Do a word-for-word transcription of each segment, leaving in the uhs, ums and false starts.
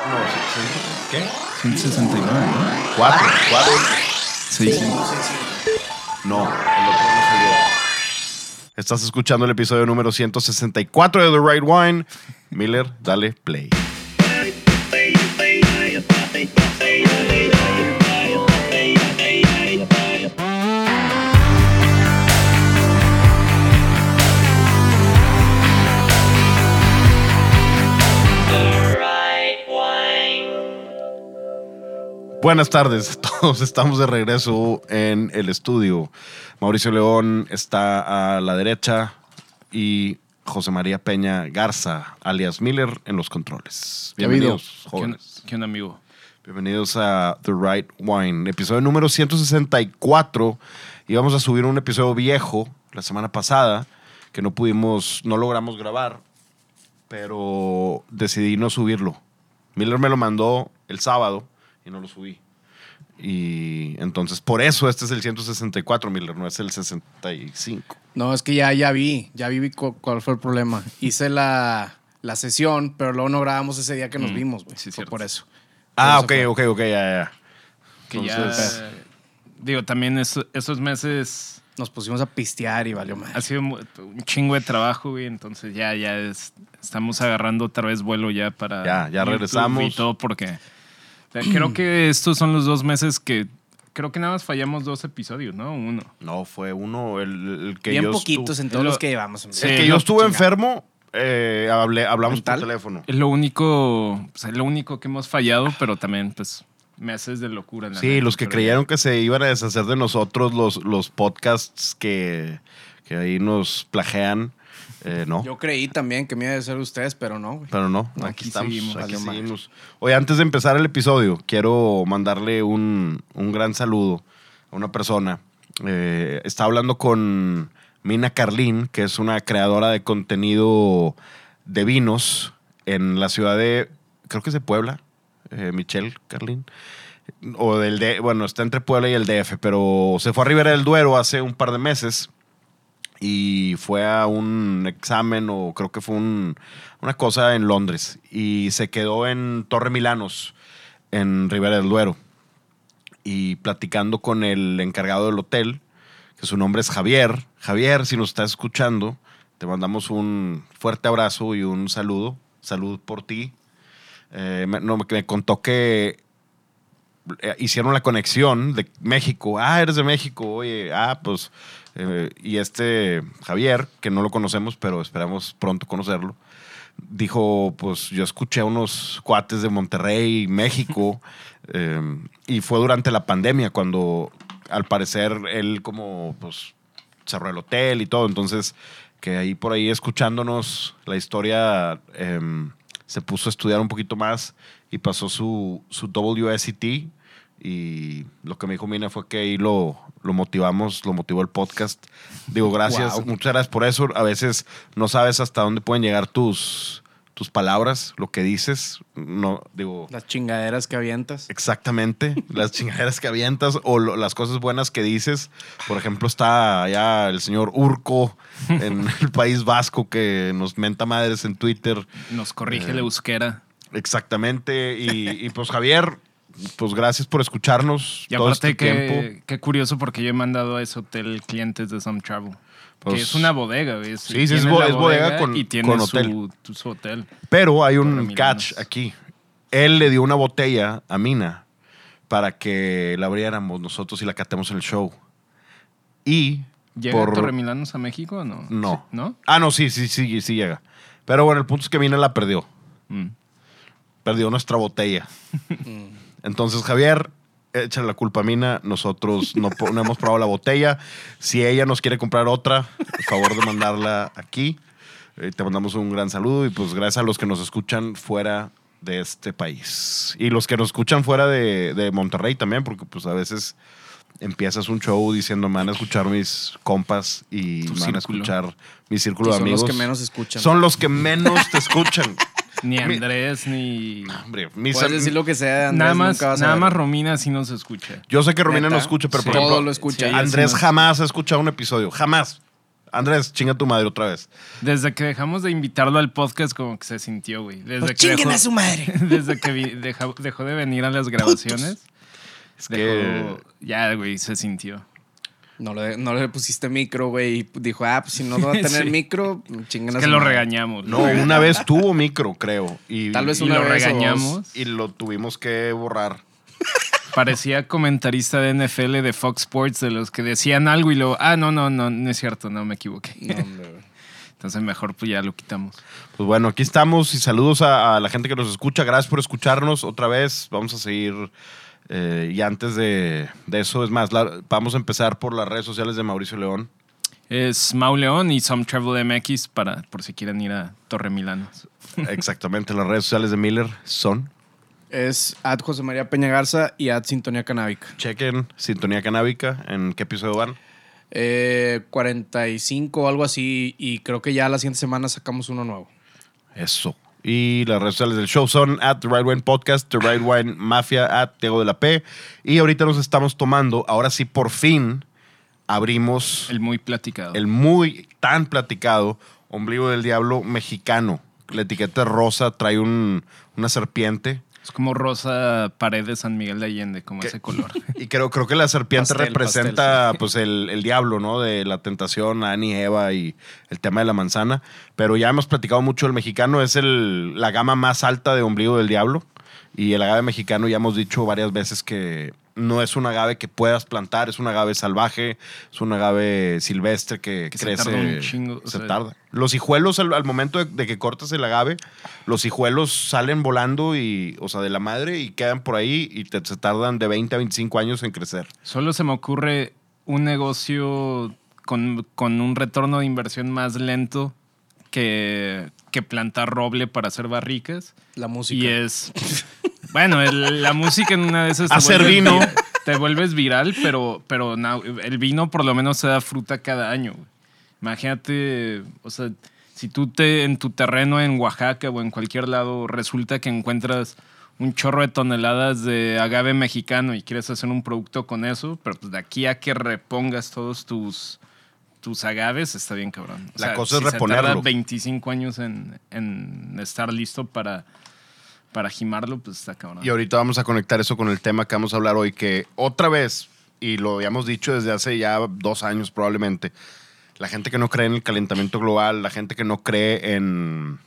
No, ¿qué? ciento sesenta y nueve, ¿no? ¿Cuatro? ¿Cuatro? Sí, sí. No, el otro no salió. Estás escuchando el episodio número ciento sesenta y cuatro de The Right Wine. Miller, dale play. Buenas tardes, todos estamos de regreso en el estudio. Mauricio León está a la derecha y José María Peña Garza, alias Miller, en los controles. Bienvenidos, jóvenes. ¿Qué onda, amigo? Bienvenidos a The Right Wine, episodio número ciento sesenta y cuatro. Íbamos a subir un episodio viejo la semana pasada que no pudimos, no logramos grabar, pero decidí no subirlo. Miller me lo mandó el sábado y no lo subí. Y entonces, por eso este es el ciento sesenta y cuatro, Miller, no es el sesenta y cinco. No, es que ya, ya vi, ya vi cu- cuál fue el problema. Hice la, la sesión, pero luego no grabamos ese día que nos Mm, vimos, güey. sí, Fue cierto. por eso. Ah, Por eso ok, ok, ok, ya, ya. Que Entonces, ya... Digo, también eso- esos meses Nos pusimos a pistear y valió mal. ha sido mu- un chingo de trabajo, güey. Entonces ya, ya es- estamos agarrando otra vez vuelo ya para... Ya, ya YouTube regresamos. Y todo porque... o sea, creo que estos son los dos meses que... Creo que nada más fallamos dos episodios, ¿no? Uno. no, fue uno, el, el que Bien yo poquitos estuve, en todos Lo- los que llevamos. hombre. Sí, el que no, yo estuve chinga. enfermo, eh, hablé, hablamos ¿Mental? por teléfono. Es lo único... O sea, es lo único que hemos fallado, pero también, pues... Meses de locura. en la Sí, neta, los que pero creyeron que se iban a deshacer de nosotros, los, los podcasts que, que ahí nos plagean, eh, no. Yo creí también que me iba a ser ustedes, pero no, güey. Pero no, No, aquí, aquí estamos. seguimos. Aquí Valió madre. seguimos. Oye, antes de empezar el episodio, quiero mandarle un, un gran saludo a una persona. Eh, estaba hablando con Mina Carlín, que es una creadora de contenido de vinos en la ciudad de, creo que es de Puebla, eh, Michelle Carlín. O del D, bueno, está entre Puebla y el D F, pero se fue a Ribera del Duero hace un par de meses y fue a un examen o creo que fue un, una cosa en Londres y se quedó en Torre Milanos, en Ribera del Duero. Y platicando con el encargado del hotel, que su nombre es Javier. Javier, si nos estás escuchando, te mandamos un fuerte abrazo y un saludo. Salud por ti. Eh, me, no, me contó que eh, hicieron la conexión de México. Ah, eres de México. Oye, ah, pues... Eh, y este Javier, que no lo conocemos, pero esperamos pronto conocerlo, dijo, pues yo escuché a unos cuates de Monterrey, México, eh, y fue durante la pandemia cuando al parecer él como pues cerró el hotel y todo, entonces que ahí por ahí escuchándonos la historia eh, se puso a estudiar un poquito más y pasó su, su W S E T. Y lo que me dijo Mina fue que ahí lo, lo motivamos, lo motivó el podcast. Digo, gracias, Wow. muchas gracias por eso. A veces no sabes hasta dónde pueden llegar tus, tus palabras, lo que dices. No, digo, Las chingaderas que avientas. exactamente, las chingaderas que avientas o lo- las cosas buenas que dices. Por ejemplo, está allá el señor Urco en el País Vasco que nos menta madres en Twitter. Nos corrige Eh, la euskera. Exactamente. Y, y pues Javier, pues gracias por escucharnos Y todo aparte, este que, tiempo. qué curioso, porque yo he mandado a ese hotel clientes de Some Travel. Pues, que es una bodega, güey. Es- sí, sí, es tiene bo- la es bodega con- y tiene con su, hotel. tu- su hotel. Pero hay un Torremilanos. catch aquí. Él le dio una botella a Mina para que la abriéramos nosotros y la catemos en el show. Y ¿Llega por... Torremilanos a México o no? No. Sí, ¿No? Ah, no, sí, sí, sí, sí llega. Pero bueno, el punto es que Mina la perdió. Mm. Perdió nuestra botella. Entonces, Javier, échale la culpa a Mina. Nosotros no, po- no hemos probado la botella. Si ella nos quiere comprar otra, por favor de mandarla aquí. Eh, te mandamos un gran saludo y pues gracias a los que nos escuchan fuera de este país. Y los que nos escuchan fuera de, de Monterrey también, porque pues a veces empiezas un show diciendo me van a escuchar mis compas y Tu me van a círculo. escuchar mi Y círculo de son amigos. los que menos escuchan. Son los que menos te escuchan. Ni Mi- Andrés, ni... Hombre, mis Puedes am- decir lo que sea, Andrés, Nada más, nunca vas a nada ver. más Romina sí nos escucha. Yo sé que Romina ¿Neta? no escucha, pero Sí. por ejemplo, Todo lo escucha. Sí, ella Andrés sí nos- jamás ha escuchado un episodio. Jamás. Andrés, chinga tu madre otra vez. Desde que dejamos de invitarlo al podcast, como que se sintió, güey. Desde Pues que chinguen dejó, a su madre. Desde que vi- dejó, dejó de venir a las grabaciones. Es dejó- que Ya, güey, se sintió. No le, no le pusiste micro, güey. Y dijo, ah, pues si no va a tener Sí. micro, chinguen a Es que su lo madre. regañamos. no, una vez tuvo micro, creo. Y, Tal vez Y una lo vez o regañamos. dos. y lo tuvimos que borrar. Parecía comentarista de N F L de Fox Sports, de los que decían algo y luego, ah, no, no, no, no es cierto, no me equivoqué. No, hombre, güey. Entonces mejor pues ya lo quitamos. Pues bueno, aquí estamos y saludos a, a la gente que nos escucha. Gracias por escucharnos otra vez. Vamos a seguir. eh, y antes de, de eso, es más, la- vamos a empezar por las redes sociales de Mauricio León. Es Mau León y Some Travel M X para, por si quieren ir a Torre Milano. Exactamente, las redes sociales de Miller son. Es at José María Peña Garza y at Sintonía Canábica. Chequen Sintonía Canábica. ¿En qué episodio van? Eh, cuarenta y cinco o algo así. Y creo que ya la siguiente semana sacamos uno nuevo. Eso. Y las redes sociales del show son at The Right Wine Podcast, The Right Wine Mafia, at Diego de la P. Y ahorita nos estamos tomando, ahora sí, por fin, abrimos El muy platicado. el muy tan platicado Ombligo del Diablo mexicano. La etiqueta rosa trae un, una serpiente. Es como Rosa Paredes San Miguel de Allende, como ese color. Y creo, creo que la serpiente Pastel, representa pastel, sí. pues el, el diablo, ¿no? De la tentación, Adán y Eva y el tema de la manzana. Pero ya hemos platicado mucho del mexicano. Es el, la gama más alta de Ombligo del Diablo. Y el agave mexicano ya hemos dicho varias veces que no es un agave que puedas plantar, es un agave salvaje, es un agave silvestre que, Que se crece. tarda un chingo, o Se sea. tarda. Los hijuelos, al, al momento de, de que cortas el agave, los hijuelos salen volando y, o sea, de la madre y quedan por ahí y te, se tardan de veinte a veinticinco años en crecer. Solo se me ocurre un negocio con, con un retorno de inversión más lento que, que plantar roble para hacer barricas. La música. Y es. Bueno, el- la música en una de esas. te Hacer vuelves vino. vi- Te vuelves viral, pero, pero no, el vino por lo menos se da fruta cada año. Güey. Imagínate, o sea, si tú te en tu terreno en Oaxaca o en cualquier lado resulta que encuentras un chorro de toneladas de agave mexicano y quieres hacer un producto con eso, pero pues de aquí a que repongas todos tus, tus agaves está bien cabrón. O La sea, cosa es si se reponerlo. tarda veinticinco años en, en estar listo para, para gimarlo, pues está cabrón. Y ahorita vamos a conectar eso con el tema que vamos a hablar hoy, que otra vez, y lo habíamos dicho desde hace ya dos años probablemente, la gente que no cree en el calentamiento global, la gente que no cree en,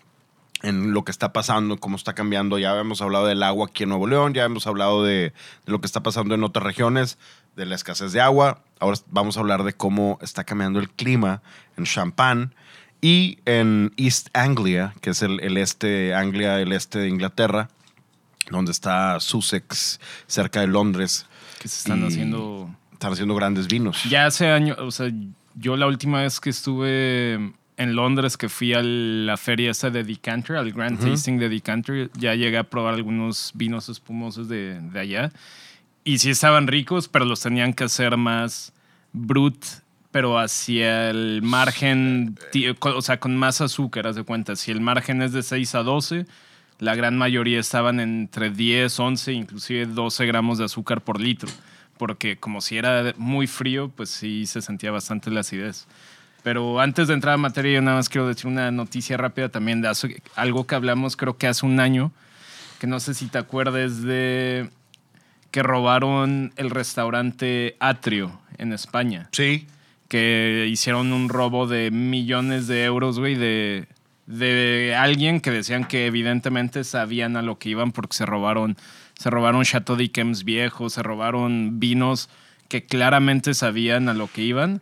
en lo que está pasando, cómo está cambiando, ya hemos hablado del agua aquí en Nuevo León, ya hemos hablado de, de lo que está pasando en otras regiones, de la escasez de agua, ahora vamos a hablar de cómo está cambiando el clima en Champagne y en East Anglia, que es el, el este de Anglia, el este de Inglaterra, donde está Sussex, cerca de Londres. que se están y haciendo. Están haciendo grandes vinos. Ya hace años, o sea, yo la última vez que estuve en Londres, que fui a la feria esa de Decanter, al Grand Ujú. Tasting de Decanter, ya llegué a probar algunos vinos espumosos de, de allá. Y sí estaban ricos, pero los tenían que hacer más brut, pero hacia el margen, ti- o sea, con más azúcar, haz de cuenta. Si el margen es de seis a doce, la gran mayoría estaban entre diez, once, inclusive doce gramos de azúcar por litro. Porque como si era muy frío, pues sí se sentía bastante la acidez. Pero antes de entrar a materia, yo nada más quiero decir una noticia rápida también de hace- algo que hablamos creo que hace un año, que no sé si te acuerdas de que robaron el restaurante Atrio en España. Sí. Que hicieron un robo de millones de euros, güey, de, de alguien que decían que evidentemente sabían a lo que iban porque se robaron, se robaron Chateau d'Yquems viejos, se robaron vinos que claramente sabían a lo que iban.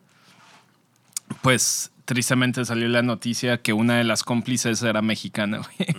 Pues tristemente salió la noticia que una de las cómplices era mexicana, güey.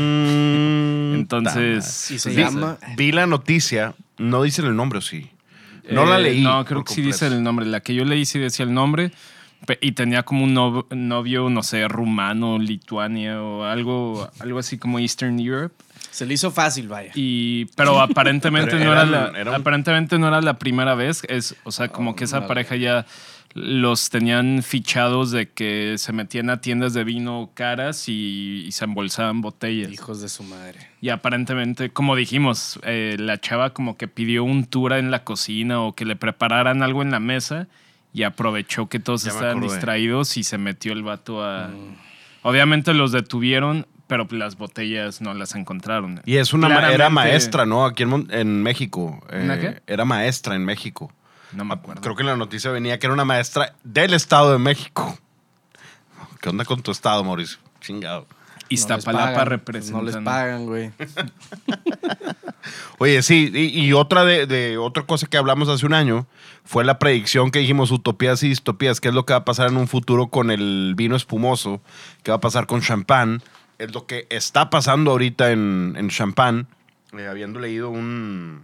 Mm, Entonces, Y se pues, llama. vi la noticia, no dicen el nombre, ¿o sí? No la Eh, leí. No, creo por que sí completo. dice el nombre. La que yo leí sí decía el nombre. pe- Y tenía como un nov- novio, no sé, rumano, Lituania o algo, algo así como Eastern Europe. Se le hizo fácil, vaya. Y, pero aparentemente Pero no era eran- la, era un- aparentemente no era la primera vez. Es, o sea, como Oh, que esa vale. pareja ya los tenían fichados de que se metían a tiendas de vino caras y, y se embolsaban botellas. Hijos de su madre. Y aparentemente, como dijimos, eh, la chava como que pidió un tour en la cocina o que le prepararan algo en la mesa y aprovechó que todos Ya me estaban acordé. distraídos y se metió el vato a... Mm. Obviamente los detuvieron, pero las botellas no las encontraron. Y es una Claramente, era maestra, ¿no? Aquí en, en México. ¿Una Eh, qué? Era maestra en México. No me acuerdo. Creo que en la noticia venía que era una maestra del Estado de México. ¿Qué onda con tu estado, Mauricio? Chingado. Iztapalapa no representando. No les pagan, güey. Oye, sí, y, y otra de, de otra cosa que hablamos hace un año fue la predicción que dijimos utopías y distopías, qué es lo que va a pasar en un futuro con el vino espumoso, qué va a pasar con champán, es lo que está pasando ahorita en, en champán, eh, habiendo leído un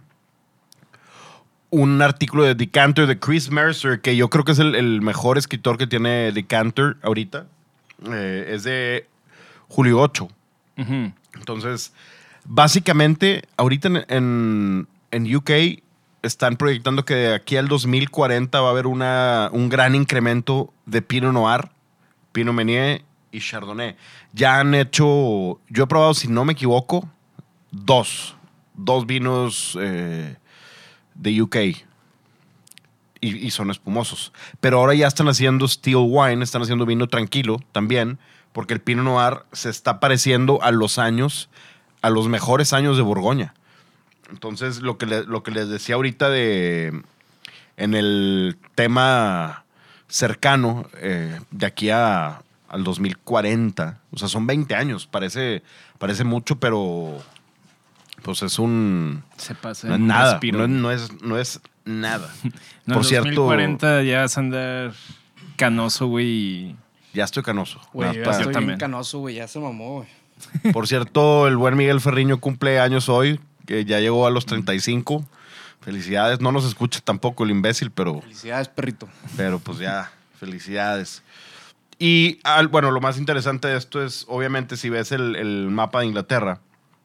un artículo de Decanter de Chris Mercer, que yo creo que es el, el mejor escritor que tiene Decanter ahorita, eh, es de julio ocho. Uh-huh. Entonces, básicamente, ahorita en, en, en U K están proyectando que de aquí al dos mil cuarenta va a haber una, un gran incremento de Pinot Noir, Pinot Meunier y Chardonnay. Ya han hecho, yo he probado, si no me equivoco, dos, dos vinos eh, de U K y, y son espumosos. Pero ahora ya están haciendo still wine, están haciendo vino tranquilo también, porque el Pinot Noir se está pareciendo a los años, a los mejores años de Borgoña. Entonces, lo que, le, lo que les decía ahorita de, en el tema cercano, eh, de aquí a, al dos mil cuarenta, o sea, son veinte años, parece, parece mucho, pero pues es un... Se pasa no es en un nada, respiro. no, no, es, no es nada. No, Por en cierto, dos mil cuarenta ya vas a andar canoso, güey. Y... ya estoy canoso. Güey, Nada yo para- ya estoy también. bien canoso, güey. Ya se mamó, güey. Por cierto, el buen Miguel Ferriño cumple años hoy, que ya llegó a los treinta y cinco. Felicidades. No nos escucha tampoco el imbécil, pero, Felicidades, perrito. pero pues ya, felicidades. Y al- bueno, lo más interesante de esto es, obviamente, si ves el, el mapa de Inglaterra,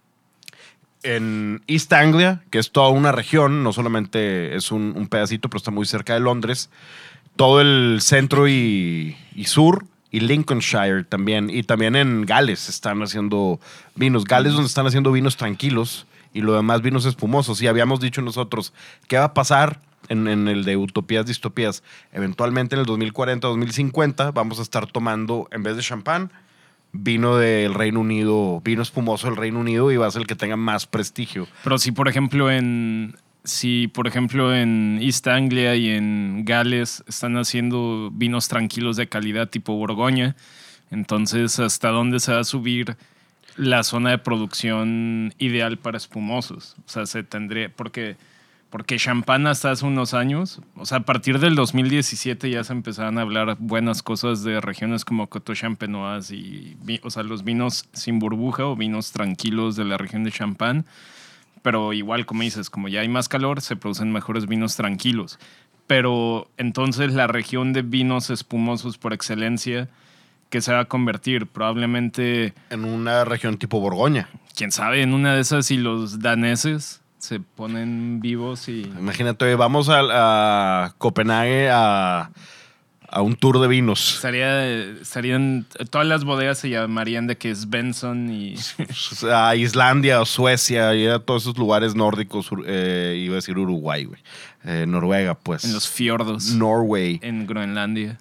en East Anglia, que es toda una región, no solamente es un, un pedacito, pero está muy cerca de Londres, todo el centro y, y sur, y Lincolnshire también, y también en Gales están haciendo vinos. Gales donde están haciendo vinos tranquilos y lo demás vinos espumosos. Y habíamos dicho nosotros, ¿qué va a pasar en, en el de Utopías, Distopías? Eventualmente en el dos mil cuarenta, dos mil cincuenta vamos a estar tomando, en vez de champán, vino del Reino Unido, vino espumoso del Reino Unido, y va a ser el que tenga más prestigio. Pero si, por ejemplo, en... Si, por ejemplo, en East Anglia y en Gales están haciendo vinos tranquilos de calidad tipo Borgoña, entonces, ¿hasta dónde se va a subir la zona de producción ideal para espumosos? O sea, se tendría... Porque, porque champán hasta hace unos años, o sea, a partir del dos mil diecisiete ya se empezaban a hablar buenas cosas de regiones como Coteaux Champenois y, vi- o sea, los vinos sin burbuja o vinos tranquilos de la región de Champagne. Pero igual, como dices, como ya hay más calor, se producen mejores vinos tranquilos. Pero entonces la región de vinos espumosos por excelencia, ¿qué se va a convertir? Probablemente, En una región tipo Borgoña. quién sabe, en una de esas si los daneses se ponen vivos y... Imagínate, vamos a, a Copenhague a, a un tour de vinos. Estaría, estarían, todas las bodegas se llamarían de que es Benson y... A Islandia o Suecia, y a todos esos lugares nórdicos, eh, iba a decir Uruguay, güey. Eh, Noruega, pues. en los fiordos Norway. en Groenlandia.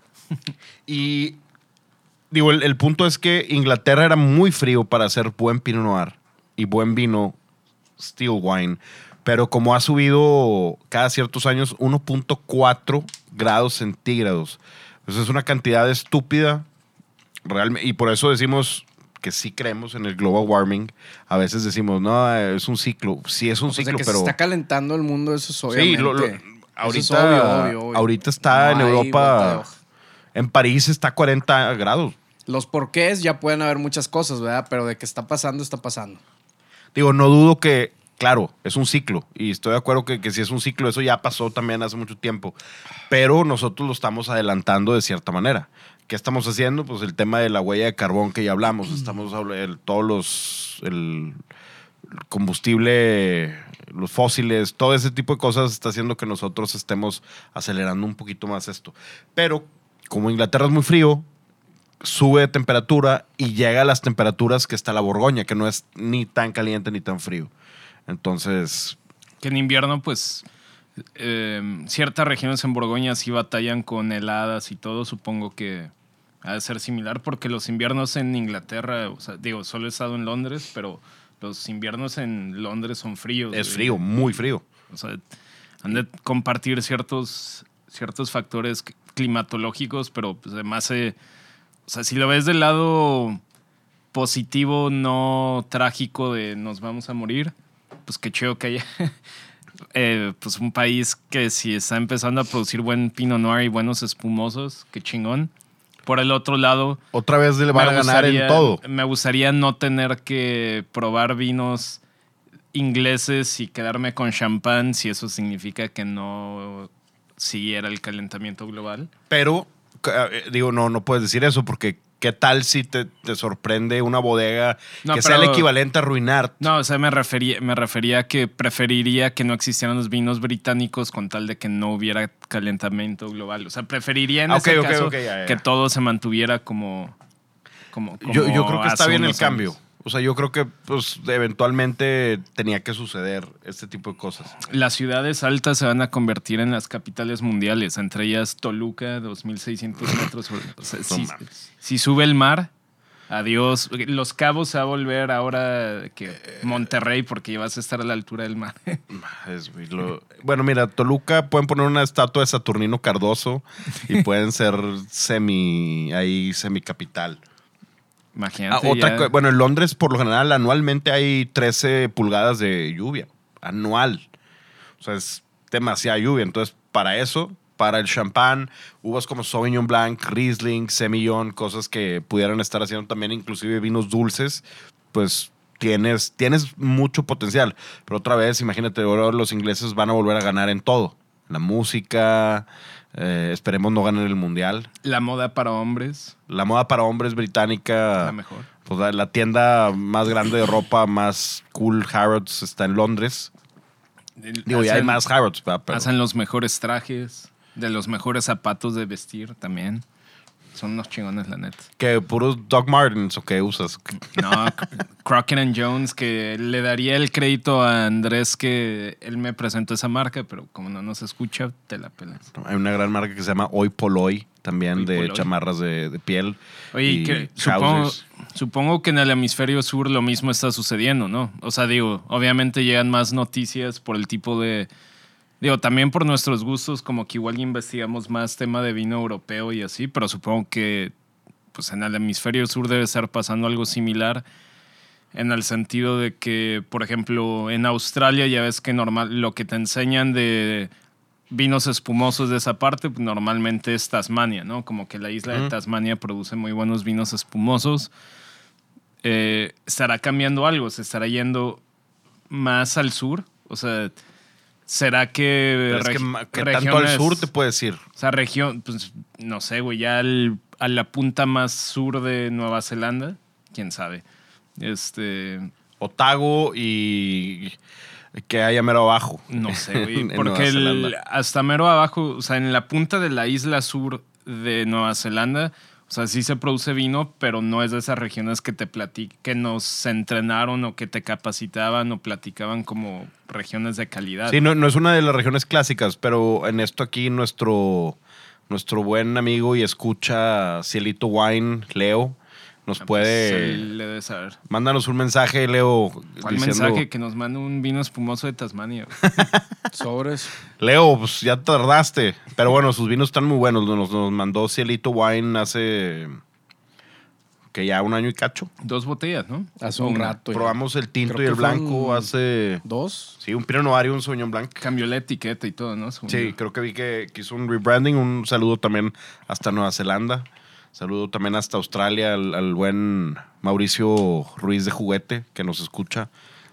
Y digo, el, el punto es que Inglaterra era muy frío para hacer buen Pinot Noir y buen vino still wine, pero como ha subido cada ciertos años uno punto cuatro grados centígrados, pues es una cantidad estúpida realmente, y por eso decimos que sí creemos en el global warming. A veces decimos, no, es un ciclo. Sí es un O sea, ciclo, que pero... se está calentando el mundo, eso es obviamente. Sí, lo- lo- Eso es ahorita, obvio, obvio, obvio. ahorita está No en hay vuelta de Europa, hoja. en París está a cuarenta grados. Los porqués ya pueden haber muchas cosas, ¿verdad? Pero de que está pasando, está pasando. Digo, no dudo que, claro, es un ciclo. Y estoy de acuerdo que, que si es un ciclo, eso ya pasó también hace mucho tiempo. Pero nosotros lo estamos adelantando de cierta manera. ¿Qué estamos haciendo? Pues el tema de la huella de carbón que ya hablamos. Estamos hablando todos los... El combustible, los fósiles, todo ese tipo de cosas está haciendo que nosotros estemos acelerando un poquito más esto. Pero como Inglaterra es muy frío, sube de temperatura y llega a las temperaturas que está la Borgoña, que no es ni tan caliente ni tan frío. Entonces, Que en invierno, pues, eh, ciertas regiones en Borgoña sí batallan con heladas y todo. Supongo que ha de ser similar porque los inviernos en Inglaterra, o sea, digo, solo he estado en Londres, pero los inviernos en Londres son fríos. Es frío, muy frío. O sea, han de compartir ciertos, ciertos factores climatológicos, pero pues además, eh, o sea, si lo ves del lado positivo, no trágico de nos vamos a morir, pues qué chido que haya eh, pues un país que si está empezando a producir buen Pinot Noir y buenos espumosos, qué chingón. Por el otro lado, otra vez le van a ganar en todo. Me gustaría no tener que probar vinos ingleses y quedarme con champán si eso significa que no siguiera el calentamiento global. Pero, eh, digo, no, no puedes decir eso porque ¿qué tal si te, te sorprende una bodega no, que pero, sea el equivalente a Ruinart? No, o sea, me refería, me refería a que preferiría que no existieran los vinos británicos con tal de que no hubiera calentamiento global. O sea, preferiría en okay, ese okay, caso okay, ya, ya. que todo se mantuviera como... como, como yo, yo creo que está bien el años. cambio. O sea, yo creo que pues eventualmente tenía que suceder este tipo de cosas. Las ciudades altas se van a convertir en las capitales mundiales, entre ellas Toluca, dos mil seiscientos metros. O sea, si, si sube el mar, adiós. Los Cabos se va a volver ahora que Monterrey porque vas a estar a la altura del mar. Es, lo, bueno, mira, Toluca pueden poner una estatua de Saturnino Cardoso y pueden ser semi, ahí semi capital. Imagínate. Ah, otra ya... co- bueno, en Londres por lo general anualmente hay trece pulgadas de lluvia. Anual. O sea, es demasiada lluvia. Entonces, para eso, para el champán, uvas como Sauvignon Blanc, Riesling, Semillon, cosas que pudieran estar haciendo también, inclusive vinos dulces, pues tienes, tienes mucho potencial. Pero otra vez, imagínate, ahora los ingleses van a volver a ganar en todo. La música... Eh, esperemos no ganen el mundial. La moda para hombres. La moda para hombres británica. La mejor. Pues la, la tienda más grande de ropa, más cool, Harrods, está en Londres. Digo, ya hay más Harrods. Pero... hacen los mejores trajes, de los mejores zapatos de vestir también. Son unos chingones, la neta. ¿Qué? ¿Puros Doc Martens o qué usas? No, Crockett and Jones, que le daría el crédito a Andrés que él me presentó esa marca, pero como no nos escucha, te la pelas. Hay una gran marca que se llama Hoy Poloi, también Hoy de Poloi. chamarras de, de piel. Oye, y que supongo, supongo que en el hemisferio sur lo mismo está sucediendo, ¿no? O sea, digo, obviamente llegan más noticias por el tipo de... Digo, también por nuestros gustos, como que igual investigamos más tema de vino europeo y así, pero supongo que pues en el hemisferio sur debe estar pasando algo similar en el sentido de que, por ejemplo, en Australia ya ves que normal lo que te enseñan de vinos espumosos de esa parte pues, normalmente es Tasmania, ¿no? Como que la isla uh-huh. de Tasmania produce muy buenos vinos espumosos. Eh, ¿Estará cambiando algo? ¿Se estará yendo más al sur? O sea... ¿Será que, es regi- que, que tanto al sur te puedes ir? O sea, región, pues no sé, güey, ya al, a la punta más sur de Nueva Zelanda, quién sabe. Este. Otago y que haya mero abajo. No sé, güey. Porque el, hasta mero abajo, o sea, en la punta de la isla sur de Nueva Zelanda, o sea, sí se produce vino, pero no es de esas regiones que te platic- que nos entrenaron o que te capacitaban o platicaban como regiones de calidad. Sí, no, no es una de las regiones clásicas, pero en esto aquí nuestro, nuestro buen amigo y escucha Cielito Wine, Leo, nos ah, puede... Pues él le debe saber. Mándanos un mensaje, Leo. ¿Cuál diciendo, mensaje? Que nos mande un vino espumoso de Tasmania. Sobres. Leo, pues ya tardaste. Pero bueno, sus vinos están muy buenos. Nos, nos mandó Cielito Wine hace... que ya un año y cacho. Dos botellas, ¿no? Hace un rato. Probamos ya. el tinto Creo y el blanco hace... ¿Dos? Sí, un Pinot Noir y un Sauvignon Blanc. Cambió la etiqueta y todo, ¿no? Según sí, yo. Creo que vi que, que hizo un rebranding. Un saludo también hasta Nueva Zelanda. Saludo también hasta Australia al, al buen Mauricio Ruiz de Juguete, que nos escucha.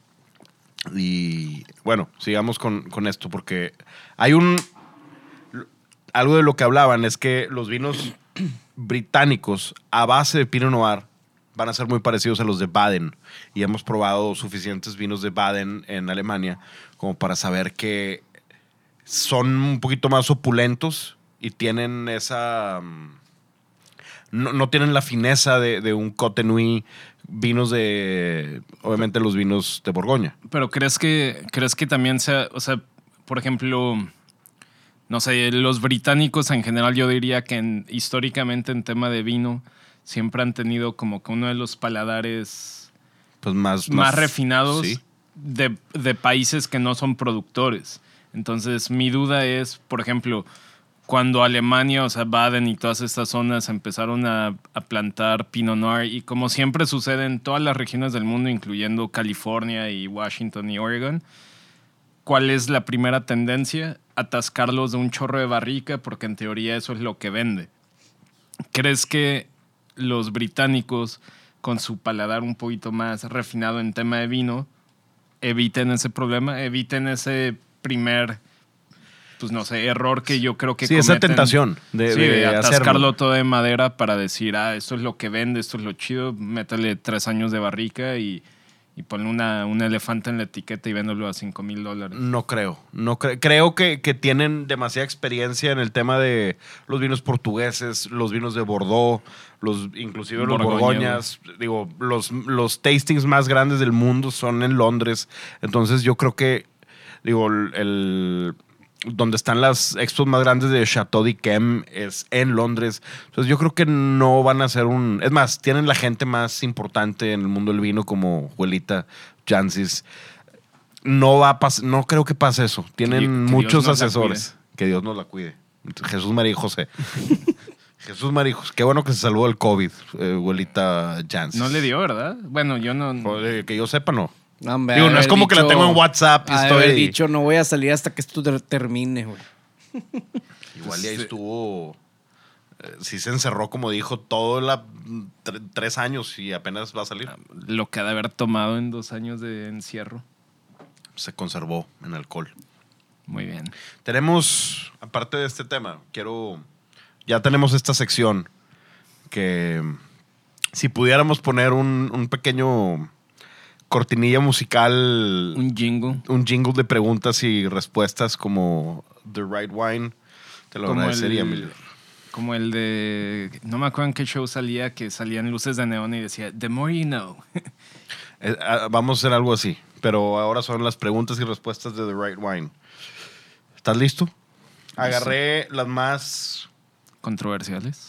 Y bueno, sigamos con, con esto, porque hay un... Algo de lo que hablaban es que los vinos británicos a base de Pinot Noir van a ser muy parecidos a los de Baden. Y hemos probado suficientes vinos de Baden en Alemania como para saber que son un poquito más opulentos y tienen esa... No, no tienen la fineza de, de un Côte Nuit, vinos de... Obviamente los vinos de Borgoña. Pero ¿crees que, crees que también sea... O sea, por ejemplo, no sé, los británicos en general yo diría que en, históricamente en tema de vino siempre han tenido como que uno de los paladares pues más, más, más refinados sí. de, de países que no son productores. Entonces mi duda es, por ejemplo, cuando Alemania, o sea, Baden y todas estas zonas empezaron a, a plantar Pinot Noir, y como siempre sucede en todas las regiones del mundo, incluyendo California y Washington y Oregon, ¿cuál es la primera tendencia? Atascarlos de un chorro de barrica, porque en teoría eso es lo que vende. ¿Crees que los británicos, con su paladar un poquito más refinado en tema de vino, eviten ese problema? ¿Eviten ese primer, pues no sé, error que yo creo que sí, cometen? Esa tentación de, sí, de, de atascarlo hacerlo. todo de madera para decir, ah, esto es lo que vende, esto es lo chido, métale tres años de barrica y... Y ponle una, un elefante en la etiqueta y véndolo a cinco mil dólares. No creo. No cre- creo que, que tienen demasiada experiencia en el tema de los vinos portugueses, los vinos de Bordeaux, los, inclusive los Borgoña, borgoñas. Digo, los, los tastings más grandes del mundo son en Londres. Entonces yo creo que, digo, el... el donde están las expos más grandes de Chateau d'Yquem es en Londres. Entonces yo creo que no van a ser un... Es más, tienen la gente más importante en el mundo del vino como Juelita, Jancis. No va a pas- no creo que pase eso. Tienen Que- que muchos Dios nos la asesores. Que Dios nos la cuide. Jesús, María y José. Jesús, María y José. Qué bueno que se salvó del COVID, eh, Abuelita Jancis. No le dio, ¿verdad? Bueno, yo no... Joder, que yo sepa, no. No, hombre, Digo, no haber es como que la dicho- tengo en WhatsApp y haber estoy... dicho, no voy a salir hasta que esto ter- termine, güey. Igual y ahí estuvo. Eh, sí se encerró, como dijo, todo la tre- tres años y apenas va a salir. Lo que ha de haber tomado en dos años de encierro. Se conservó en alcohol. Muy bien. Tenemos, aparte de este tema, quiero. Ya tenemos esta sección que si pudiéramos poner un, un pequeño cortinilla musical, Un jingle. un jingle de preguntas y respuestas como The Right Wine, te lo Como agradecería, el, Miller. como el de... No me acuerdo en qué show salía, que salían luces de neón y decía, the more you know. Eh, ah, vamos a hacer algo así, pero ahora son las preguntas y respuestas de The Right Wine. ¿Estás listo? Agarré las más, Controversiales.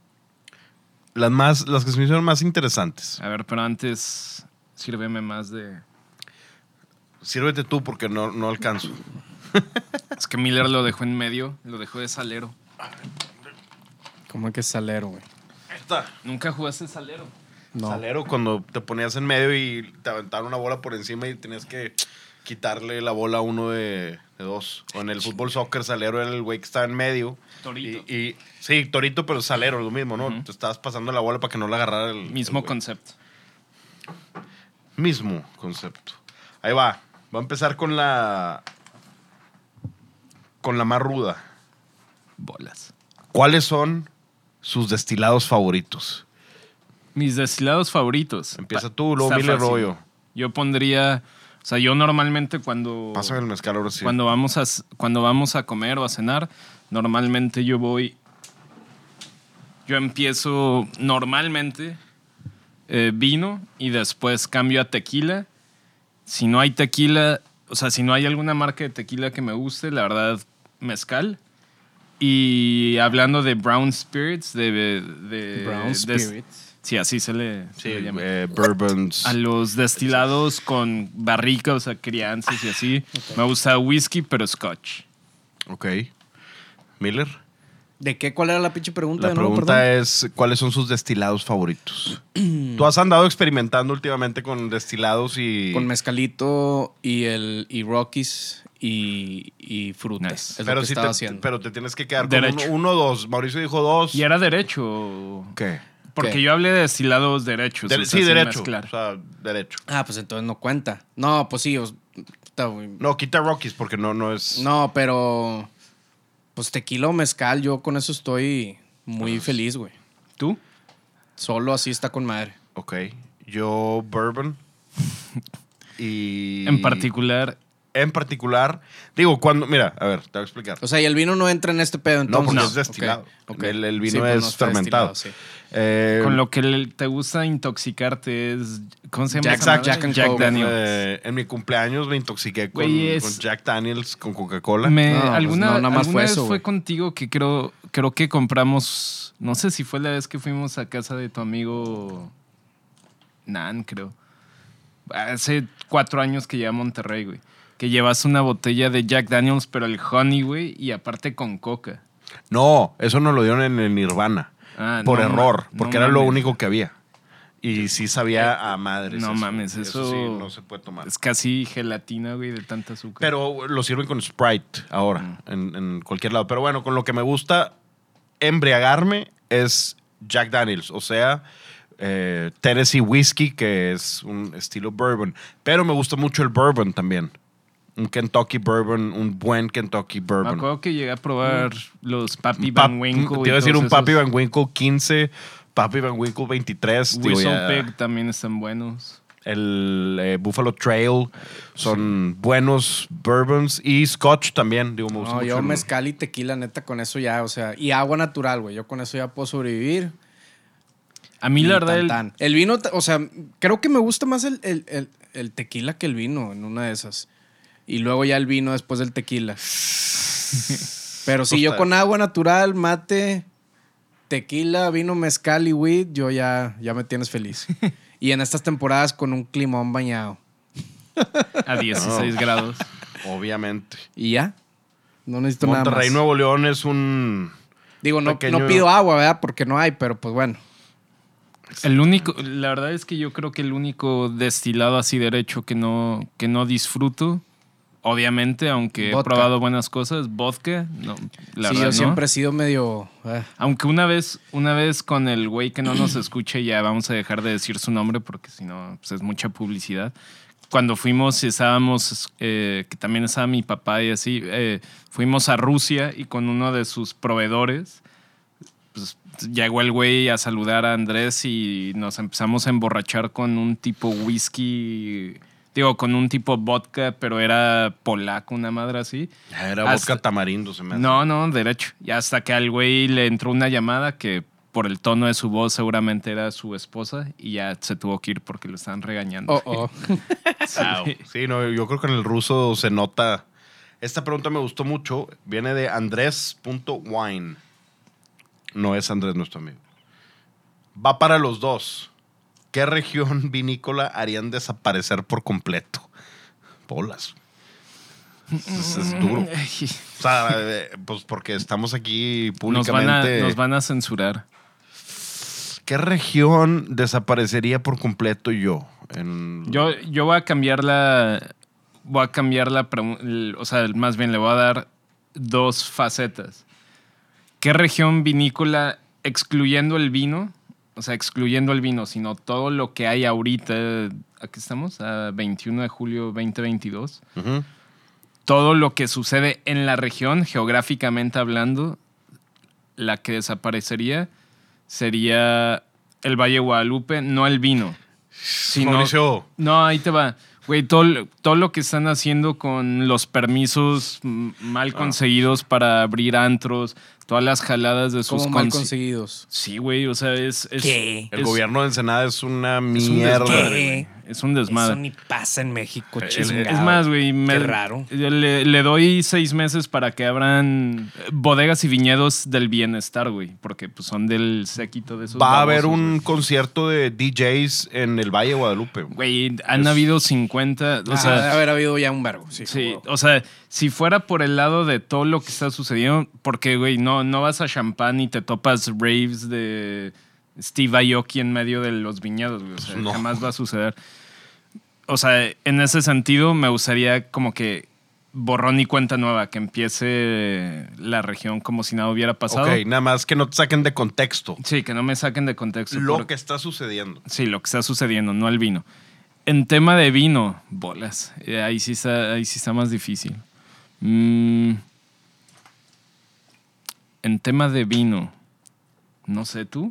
las más, las que se me hicieron más interesantes. A ver, pero antes, sírveme más de... Sírvete tú porque no, no alcanzo. Es que Miller lo dejó en medio, lo dejó de salero. ¿Cómo que salero, güey? Esta. ¿Nunca jugaste salero? No. Salero, cuando te ponías en medio y te aventaron una bola por encima y tenías que quitarle la bola a uno de, de dos. O en el fútbol soccer, salero era el güey que estaba en medio. Torito. Y, y- sí, torito, pero salero, lo mismo, ¿no? Ujú. Te estabas pasando la bola para que no la agarrara el... Mismo el güey. concepto. Mismo concepto. Ahí va. Va a empezar con la... Con la más ruda. Bolas. ¿Cuáles son sus destilados favoritos? Mis destilados favoritos. Empieza Pa- tú, luego está Miller, fácil. luego yo. Yo pondría... O sea, yo normalmente cuando... Pásame el mezcal ahora sí. Cuando vamos, a, cuando vamos a comer o a cenar, normalmente yo voy... Yo empiezo normalmente eh, vino y después cambio a tequila. Si no hay tequila, o sea, si no hay alguna marca de tequila que me guste, la verdad, mezcal. Y hablando de brown spirits, de... de Brown de- Spirits. sí, así se le, se Sí, le llama. eh, bourbons. A los destilados con barrica, o sea, crianzas y así. Me gusta whisky, pero scotch. Ok. Miller. ¿De qué? ¿Cuál era la pinche pregunta? La de nuevo, pregunta perdón? es, ¿cuáles son sus destilados favoritos? Tú has andado experimentando últimamente con destilados y... Con mezcalito y el y Rockies y, y frutas. Nice. Es pero lo que sí estaba te, haciendo. pero te tienes que quedar con Derecho. uno, uno o dos. Mauricio dijo dos. Y era derecho. ¿Qué? Porque ¿Qué? yo hablé de destilados derechos. De- o sea, sí, sin derecho. mezclar. O sea, derecho. Ah, pues entonces no cuenta. No, pues sí. os- puta, güey. No, quita Rockies porque no, no es... No, pero pues tequila o mezcal, yo con eso estoy muy feliz, güey. ¿Tú? Solo así está con madre. Ok. Yo, bourbon. Y... En particular, en particular, digo, cuando, mira, a ver, te voy a explicar. O sea, y el vino no entra en este pedo, No, entonces. porque No, es destilado. ok, ok. El, el Sí, vino pues es no está fermentado. destilado, sí. Eh, Con lo que le- te gusta intoxicarte es. ¿Cómo se llama? Jack- esa madre? Jack and Jack Coke. Daniels. eh, en mi cumpleaños me intoxiqué con, Güey, es- con Jack Daniels, con Coca-Cola. Me- No, pues alguna no, nada más alguna fue vez eso, fue güey. contigo que creo, creo que compramos. No sé si fue la vez que fuimos a casa de tu amigo Nan, creo. Hace cuatro años que llegué a Monterrey, güey. Que llevas una botella de Jack Daniels, pero el honey, güey, y aparte con coca. No, eso nos lo dieron en el Nirvana. Ah, por no error, ma- porque no era lo mames. único que había. Y sí sabía a madres. No mames, eso- sí no se puede tomar. Es casi gelatina, güey, de tanta azúcar. Pero lo sirven con Sprite ahora, Mm. en, en cualquier lado. Pero bueno, con lo que me gusta embriagarme es Jack Daniels, o sea, eh, Tennessee Whiskey, que es un estilo bourbon. Pero me gusta mucho el bourbon también. Un Kentucky bourbon, un buen Kentucky Me bourbon. acuerdo que llegué a probar los Papi Un pap- Van Winkle. Te iba a y decir todos un Papi esos. Van Winkle quince, Papi Van Winkle veintitrés. digo, Whistle ya- Pig también están buenos. El eh, Buffalo Trail son buenos bourbons y Scotch también. Digo, me gusta No, mucho yo el- mezcal y tequila, neta, con eso ya, o sea, y agua natural, güey. Yo con eso ya puedo sobrevivir. A mí, Y la verdad, tan, el- tan. El vino, o sea, creo que me gusta más el, el- el- el tequila que el vino en una de esas. Y luego ya el vino después del tequila. Pero si yo con agua natural, mate, tequila, vino, mezcal y weed, yo ya, ya me tienes feliz. Y en estas temporadas con un climón bañado. a dieciséis grados. Obviamente. Y ya. No necesito nada Monterrey, más. Nuevo León es un... Digo, no, pequeño- no pido agua, ¿verdad? Porque no hay, pero pues bueno. El único, la verdad es que yo creo que el único destilado así derecho que no, que no disfruto, obviamente, aunque Vodka. he probado buenas cosas, vodka, no, la sí, verdad yo no. siempre he sido medio... ah. Aunque una vez, una vez con el güey que no nos escuche, ya vamos a dejar de decir su nombre porque si no, pues es mucha publicidad. Cuando fuimos, estábamos, eh, que también estaba mi papá y así, eh, fuimos a Rusia y con uno de sus proveedores, pues llegó el güey a saludar a Andrés y nos empezamos a emborrachar con un tipo whisky, digo, con un tipo vodka, pero era polaco, una madre así. Era Hasta- vodka tamarindo, se me hace. No, no, derecho. Y hasta que al güey le entró una llamada que por el tono de su voz seguramente era su esposa y ya se tuvo que ir porque lo estaban regañando. Oh, oh. Sí. Wow. Sí, no, yo creo que en el ruso se nota. Esta pregunta me gustó mucho. Viene de Andrés.wine. No es Andrés nuestro amigo. Va para los dos. ¿Qué región vinícola harían desaparecer por completo? Bolas. Es, es duro. O sea, eh, pues porque estamos aquí Nos van, a, públicamente. nos van a censurar. ¿Qué región desaparecería por completo yo? En... Yo, yo voy a cambiar la. Voy a cambiar la pregunta. O sea, más bien le voy a dar dos facetas. ¿Qué región vinícola, excluyendo el vino? O sea, excluyendo el vino, sino todo lo que hay ahorita. Aquí estamos, a veintiuno de julio veinte veintidós. Ujú. Todo lo que sucede en la región, geográficamente hablando, la que desaparecería sería el Valle de Guadalupe, no el vino. Sino- Mauricio. No, ahí te va. Güey, todo, todo lo que están haciendo con los permisos mm, mal conseguidos para abrir antros, todas las jaladas de sus Como mal consi- conseguidos. Sí, güey, o sea, es... es ¿Qué? El es- gobierno de Ensenada es una es un mierda. desmadre, ¿Qué? güey. Es un desmadre. Eso ni pasa en México, Es, chingado. es más, güey, me- Qué raro. yo Le, le doy seis meses para que abran bodegas y viñedos del bienestar, güey, porque pues, son del séquito de esos. Va a haber babosos, un güey. concierto de D Js en el Valle de Guadalupe. Güey, han Es- habido cincuenta, o Ah, sea, debe haber habido ya un vergo. Sí, sí, huevo. o sea, si fuera por el lado de todo lo que está sucediendo, porque, güey, no, no vas a Champagne y te topas raves de Steve Aoki en medio de los viñedos, güey, o sea, No. jamás va a suceder. O sea, en ese sentido me gustaría como que borrón y cuenta nueva, que empiece la región como si nada hubiera pasado. Ok, nada más que no te saquen de contexto Sí, que no me saquen de contexto. lo por- que está sucediendo. Sí, lo que está sucediendo, no el vino. En tema de vino, bolas. eh, ahí, sí está, ahí sí está más difícil. Mm, en tema de vino, no sé, ¿tú?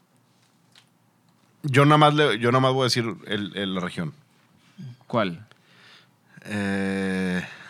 Yo nada más, le- yo nada más voy a decir el- el- la región. ¿Cuál? Eh,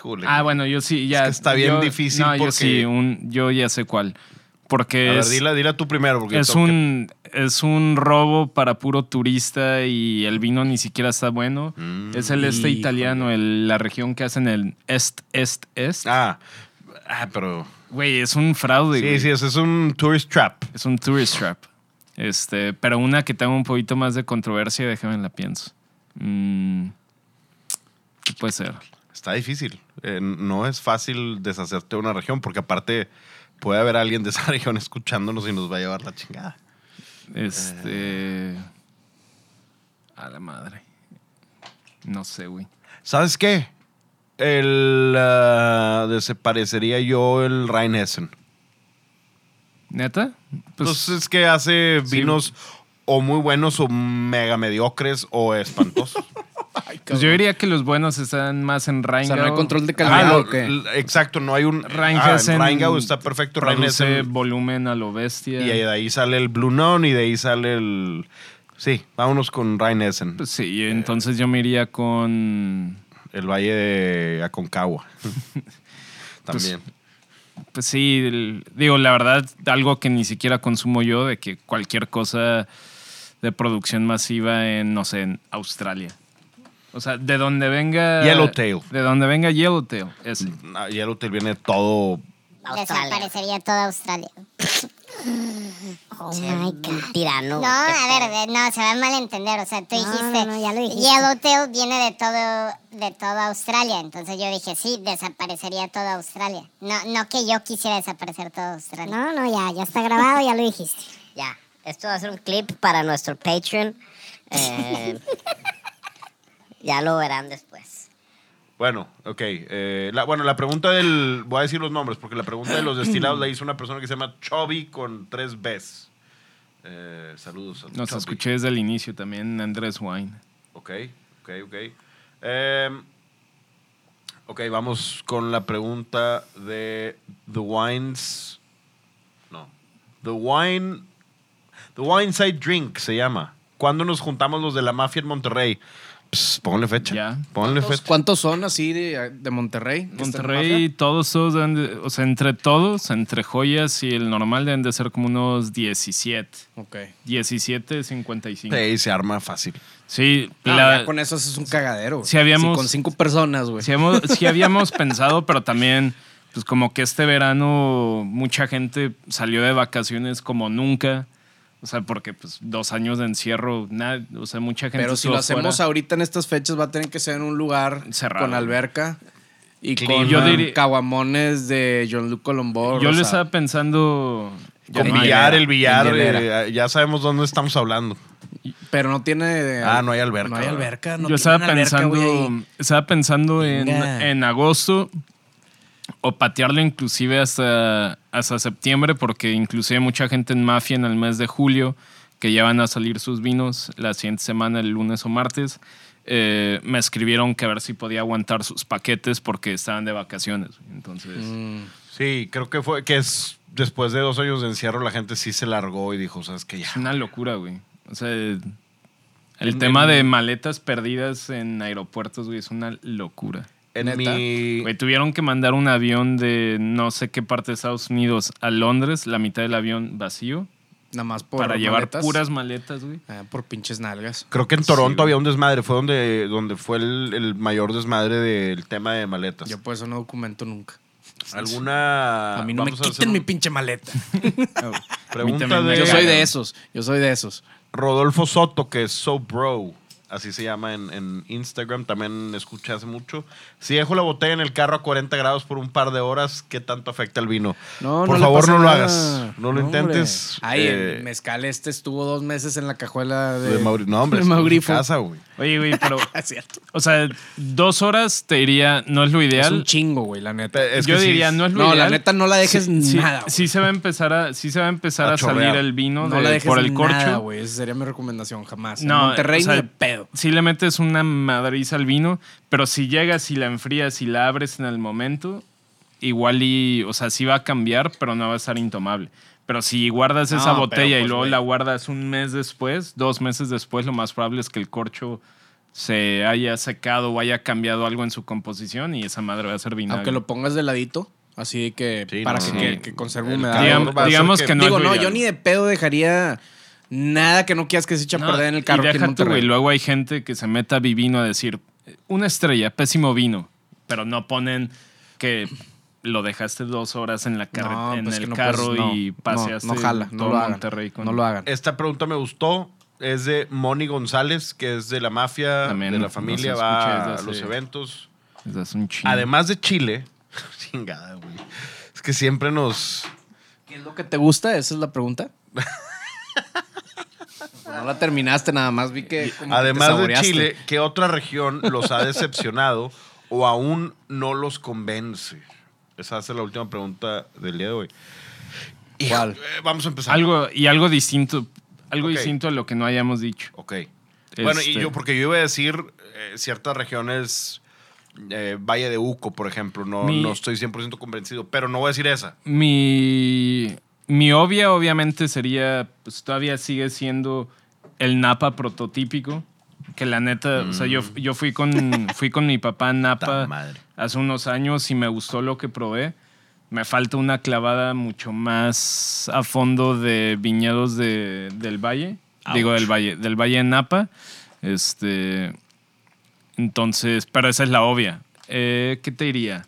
Híjole. Ah, bueno, yo sí, ya. Es que está bien yo- difícil No, porque... yo sí, un, yo ya sé cuál. Porque A ver, es, dila, dila tú primero. Porque es, tengo que- un, es un robo para puro turista y el vino ni siquiera está bueno. Mm. Es el este Híjole. italiano, el- la región que hacen el est, est, est. Ah, ah, pero... Güey, es un fraude, Sí, güey. sí, ese es un tourist trap. Es un tourist trap. Este, pero una que tenga un poquito más de controversia, déjame la pienso. Mm, ¿Qué puede ser? Está difícil. Eh, no es fácil deshacerte de una región porque aparte puede haber alguien de esa región escuchándonos y nos va a llevar la chingada. Este. A la madre. No sé, güey. ¿Sabes qué? El... ah, desaparecería yo el Rheinhessen. ¿Neta? Pues, Pues es que hace sí. vinos o muy buenos o mega mediocres o espantosos. pues yo diría que los buenos están más en O Rheingau. sea, no hay control de Ah, calidad no, o qué. l- exacto, no hay un... Rheinhessen Ah, en Rheingau está perfecto. produce Rheinhessen, volumen a lo bestia. y de ahí sale el Blue Non y de ahí sale el... Sí, vámonos con Rheinhessen. Pues sí, entonces yo me iría con. El Valle de Aconcagua. También. Pues sí, el- digo, la verdad, algo que ni siquiera consumo yo, de que cualquier cosa de producción masiva en, no sé, en Australia. O sea, de donde venga. Yellowtail. De donde venga Yellowtail. Ese. Ah, Yellowtail viene todo... Australia. Desaparecería toda Australia. Oh my God. Tirano. No, a ver, de- no, se va a malentender. O sea, tú No, dijiste, no, no, ya lo dijiste. Yellowtail viene de todo, de toda Australia. Entonces yo dije, sí, desaparecería toda Australia. No, no que yo quisiera desaparecer toda Australia. No, no, ya, ya está grabado, ya lo dijiste. Ya, esto va a ser un clip para nuestro Patreon. Eh, ya lo verán después. Bueno, ok. eh, la, bueno, la pregunta del... Voy a decir los nombres, porque la pregunta de los destilados la hizo una persona que se llama Chubby con tres Bs. Eh, saludos. a Nos Chubby. escuché desde el inicio también, Andrés Wine. Ok, ok, ok. Em, ok, vamos con la pregunta de The Wines... No. The Wine... The Wine Side Drink se llama. ¿Cuándo nos juntamos los de la mafia en Monterrey? Pss, pónganle fecha. Ya. Pónganle ¿Cuántos, fecha. cuántos son así de, de Monterrey? que están en Monterrey, mafia? todos, todos deben de- o sea, entre todos, entre joyas y el normal deben de ser como unos diecisiete. Ok. diecisiete cincuenta y cinco. Sí, se arma fácil. Sí, No, la- ya con eso es un cagadero. güey. Si habíamos- con cinco personas, güey. sí, habíamos, sí habíamos pensado, pero también, pues como que este verano mucha gente salió de vacaciones como nunca. O sea, porque pues dos años de encierro, nada, o sea, mucha gente Pero si estuvo lo hacemos fuera. ahorita en estas fechas, va a tener que ser en un lugar Cerrado. con alberca y Clima. con Yo diría- caguamones de Jean-Luc Colombor. Yo o le sea, estaba pensando... Con en billar, hielera, el billar, en hielera. eh, ya sabemos dónde estamos hablando. Pero no tiene. Ah, no hay alberca, No hay ¿verdad? alberca. No Yo estaba tienen alberca, pensando, güey, ahí. estaba pensando en, Venga. en agosto o patearlo inclusive hasta, hasta septiembre, porque inclusive mucha gente en Mafia en el mes de julio, que ya van a salir sus vinos la siguiente semana, el lunes o martes, eh, me escribieron que a ver si podía aguantar sus paquetes porque estaban de vacaciones. Entonces, Mm. Sí, creo que fue que es después de dos años de encierro la gente sí se largó y dijo, sabes que ya. es una locura, güey. O sea, el, el En- tema en- de maletas perdidas en aeropuertos, güey, es una locura. En ¿Neta? mi Güey, tuvieron que mandar un avión de no sé qué parte de Estados Unidos a Londres, la mitad del avión vacío, Nada más por. para llevar maletas. puras maletas, güey. Ah, por pinches nalgas. creo que en Toronto güey. había un desmadre, fue donde, donde fue el, el mayor desmadre del tema de maletas. Yo por eso no documento nunca. ¿Alguna A mí no me vamos a hacer quiten un- mi pinche maleta. pregunta también me de Yo soy caga. de esos. Yo soy de esos. Rodolfo Soto, que es So Bro, así se llama en, en Instagram, también escuché hace mucho. Si dejo la botella en el carro a cuarenta grados por un par de horas, ¿qué tanto afecta el vino? No, por no le favor, pasa no lo nada. hagas. No lo hombre. intentes. Ay, eh, el mezcal este estuvo dos meses en la cajuela de, de Mauri- no, hombre, de es en su Maurifo. casa, güey. Oye, güey, pero, Es cierto. o sea, dos horas te diría, no es lo Es un ideal. chingo, güey, la neta. Es Yo que sí, diría, no es lo No, ideal. la neta no la dejes Sí, sí, nada. güey. sí se va a empezar a, sí se va a, empezar A a, salir chorrear. el vino No de- la dejes por el corcho. nada, güey. Esa sería mi recomendación, jamás. En No, Monterrey o sea, ni de pedo. Si le metes una madriza al vino, pero si llegas y la enfrías y la abres en el momento, igual y, o sea, sí va a cambiar, pero no va a estar intomable. Pero si guardas No, esa pero, botella y pues, luego güey. la guardas un mes después, dos meses después, lo más probable es que el corcho se haya secado o haya cambiado algo en su composición y esa madre va a ser vinagre. Aunque lo pongas de ladito, así que Sí, para no, que, sí. que, que conserve El humedad. calor Digamos, va a hacer digamos que- que, no Digo, es lo no, ideal. yo ni de pedo dejaría nada que no quieras que se eche a No, perder en el carro y aquí en deja tú, Monterrey. güey. Luego hay gente que se meta a vivino a decir una estrella, pésimo vino, pero no ponen que lo dejaste dos horas en la carre- No, en pues el que no carro puedes, no, y no, paseaste no jala, no todo lo hagan, Monterrey con no lo hagan. Esta pregunta me gustó. Es de Moni González, que es de la mafia, También de la nos familia, escucha va desde a hace- los eventos. desde hace un chingo. Además de Chile, chingada, güey. Es que siempre nos... ¿Qué es lo que te gusta? Esa es la pregunta. No la terminaste, nada más vi que. como que te Además de saboreaste. Chile, ¿qué otra región los ha decepcionado o aún no los convence? Esa es la última pregunta del día de hoy. Hijo, ¿Cuál? eh, vamos a empezar. Algo, y algo distinto, algo Ok. distinto a lo que no hayamos dicho. Ok. Bueno, y Este- yo, porque yo iba a decir eh, ciertas regiones, eh, Valle de Uco, por ejemplo, no, Mi- no estoy cien por ciento convencido, pero no voy a decir esa. Mi, mi obvia, obviamente, sería, pues todavía sigue siendo el Napa prototípico. Que la neta, o sea, yo, yo fui con fui con mi papá a Ta Napa madre. hace unos años y me gustó lo que probé. Me falta una clavada mucho más a fondo de viñedos de, del Valle. Ouch. Digo, del Valle, del Valle de Napa. Este. Entonces, pero esa es la obvia. Eh, ¿Qué te diría?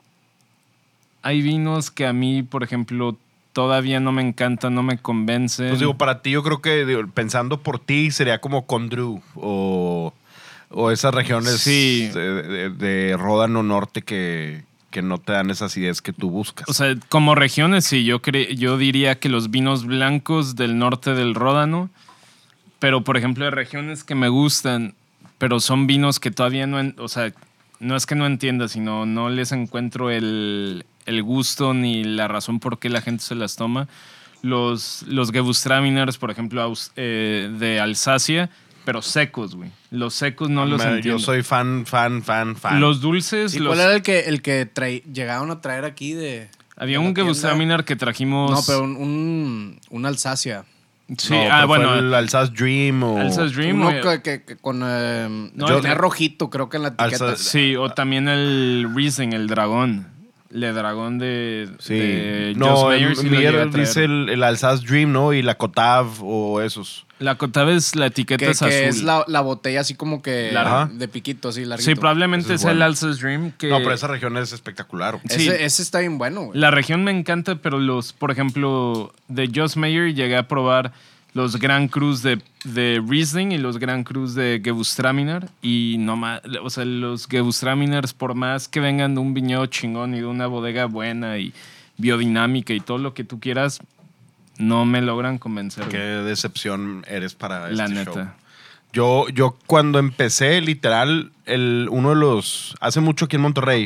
Hay vinos que a mí, por ejemplo, todavía no me encantan, no me convencen. Pues digo, para ti yo creo que digo, pensando por ti sería como Condru o, o esas regiones Sí. de, de- de Ródano Norte que, que no te dan esas ideas que tú buscas. O sea, como regiones, sí, yo, cre yo diría que los vinos blancos del norte del Ródano, pero por ejemplo, hay regiones que me gustan, pero son vinos que todavía no, en- o sea, no es que no entienda, sino no les encuentro el, el gusto ni la razón por qué la gente se las toma. Los, los Gewürztraminers, por ejemplo, aus- eh, de Alsacia, pero secos, güey. Los secos no los Me- entiendo. yo soy fan, fan, fan, fan. Los dulces, ¿Y los- cuál era el que, el que traí- llegaron a traer aquí de. había de la un tienda? Gewürztraminer que trajimos... No, pero un, un, un Alsacia. Sí, No, ah, pero fue bueno, el Alsace Dream o... Alsace Dream. Uno güey. que, que- que con. Eh, No, no, el- tenía rojito, creo que en la etiqueta. Alsace- Sí, o también el Riesling, el dragón. El dragón de, Sí. de No, Joss el, Mayer sí lo llegué a Miguel traer. dice el, el Alsace Dream, ¿no? Y la Cotav o esos. La Cotave es la etiqueta que, es que azul. es la, la botella así como que Larga. de piquito, así larguito. Sí, probablemente Ese es es el bueno. Alsace Dream. Que No, pero esa región es espectacular. güey. sí. Ese, ese está bien bueno, güey. La región me encanta, pero los, por ejemplo, de Joss Mayer llegué a probar los Grand Cruz de, de Riesling y los Grand Cruz de Gewürztraminer. Y no más, o sea, los Gewürztraminers, por más que vengan de un viñedo chingón y de una bodega buena y biodinámica y todo lo que tú quieras, no me logran convencer. Qué güey. decepción eres para La este neta. show. Yo, yo cuando empecé, literal, el, uno de los... Hace mucho aquí en Monterrey.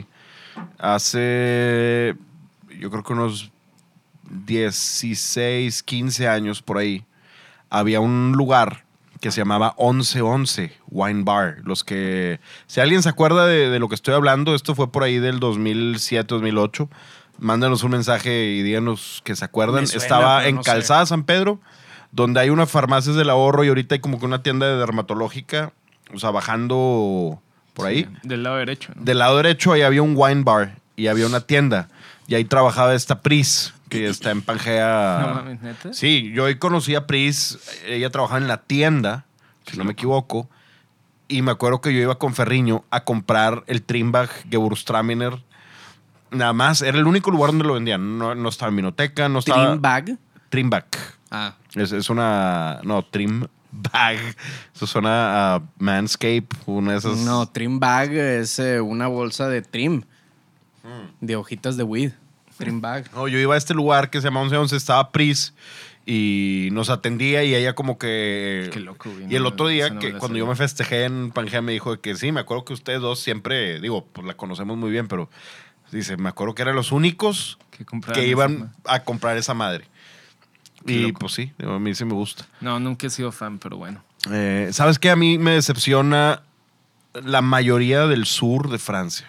Hace, yo creo que unos dieciséis, quince años por ahí. Había un lugar que se llamaba once once Wine Bar. Los que... Si alguien se acuerda de, de lo que estoy hablando, esto fue por ahí del dos mil siete, dos mil ocho. Mándanos un mensaje y díganos que se acuerdan. Me suena, Estaba pero en no sé. Calzada San Pedro, donde hay una farmacia del ahorro y ahorita hay como que una tienda de dermatológica, o sea, bajando por ahí. Sí, del lado derecho. ¿no? Del lado derecho ahí había un wine bar y había una tienda. Y ahí trabajaba esta Pris, que está en Pangea. No mames, ¿neta? Sí, yo ahí conocí a Pris. Ella trabajaba en la tienda, si no me equivoco. Y me acuerdo que yo iba con Ferriño a comprar el Trimbach Gewürztraminer. Nada más, era el único lugar donde lo vendían. No, no estaba en Vinoteca, no estaba... Trim bag. Trimbach. Ah. Es, es una... No, Trim Bag. Eso suena a Manscape, una de esas... No, trim bag es eh, una bolsa de trim. De hojitas de weed. Trim bag. No, yo iba a este lugar que se llama once once, estaba Pris y nos atendía y ella como que... Qué loco, güey. Y el No, otro día, esa no me que la cuando sabía. yo me festejé en Pangea, me dijo que sí, me acuerdo que ustedes dos siempre, digo, pues la conocemos muy bien, pero dice, me acuerdo que eran los únicos Que compraban que esa iban ma- a comprar esa madre. Qué Y loco. pues sí, a mí sí me gusta. No, nunca he sido fan, pero bueno. Eh, ¿Sabes qué? A mí me decepciona la mayoría del sur de Francia.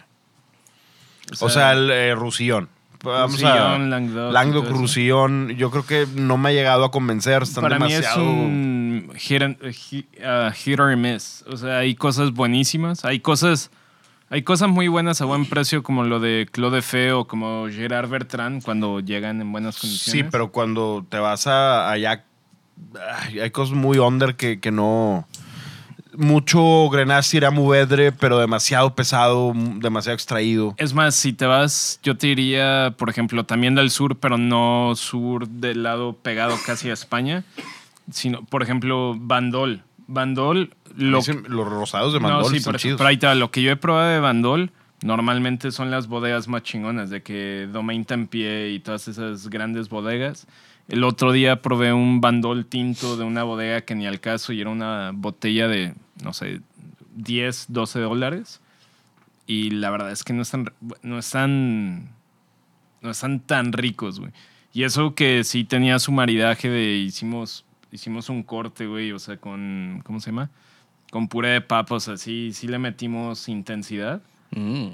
O sea, el eh, Roussillon. Vamos a- Roussillon, Languedoc, Languedoc, todo eso. Roussillon. Yo creo que no me ha llegado a convencer. Están Para demasiado... mí es un hit, and- hit, uh, hit or miss. O sea, hay cosas buenísimas. Hay cosas, hay cosas muy buenas a buen precio, como lo de Claude Fe o como Gerard Bertrand, cuando llegan en buenas condiciones. Sí, pero cuando te vas a allá, ay, hay cosas muy under que, que no... Mucho Grenache era Mourvedre, pero demasiado pesado, demasiado extraído. Es más, si te vas, yo te diría, por ejemplo, también del sur, pero no sur del lado pegado casi a España, sino, por ejemplo, Bandol. Bandol, lo, Dicen, los rosados de no, Mandol sí, están por eso, chidos. pero ahí te va, lo que yo he probado de Bandol normalmente son las bodegas más chingonas, de que Domaine Tempier y todas esas grandes bodegas. El otro día probé un Bandol tinto de una bodega que ni al caso y era una botella de, no sé, diez, doce dólares. Y la verdad es que no están, no están, no están tan ricos, güey. Y eso que sí tenía su maridaje de hicimos, hicimos un corte, güey, o sea, con, ¿cómo se llama? Con puré de papas, así, sí le metimos intensidad. Mm.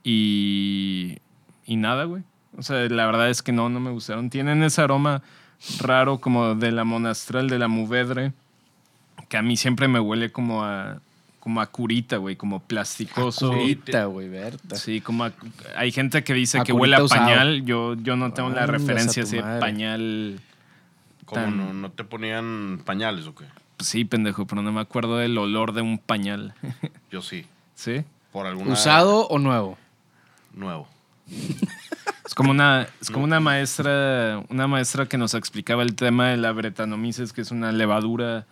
Y, y nada, güey. O sea, la verdad es que no, no me gustaron. Tienen ese aroma raro como de la Monastral, de la Mourvedre, que a mí siempre me huele como a, como a curita, güey, como plasticoso. Curita, güey, Berta. Sí, como a- hay gente que dice A que huele a curita usado. pañal. Yo, yo no tengo la Ándas a referencia a tu ese madre. pañal. ¿Cómo tan- no, no te ponían pañales o qué? Pues sí, pendejo, pero no me acuerdo del olor de un pañal. Yo sí. ¿Sí? Por alguna... ¿Usado o nuevo? Nuevo. Es como una, es como una maestra, una maestra que nos explicaba el tema de la Brettanomyces, que es una levadura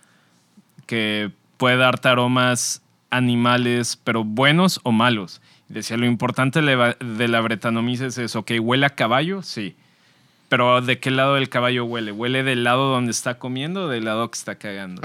que puede darte aromas animales, pero buenos o malos. Y decía, lo importante de la- de la Brettanomyces es, ok, ¿huele a caballo? Sí. Pero ¿de qué lado del caballo huele? ¿Huele del lado donde está comiendo o del lado que está cagando?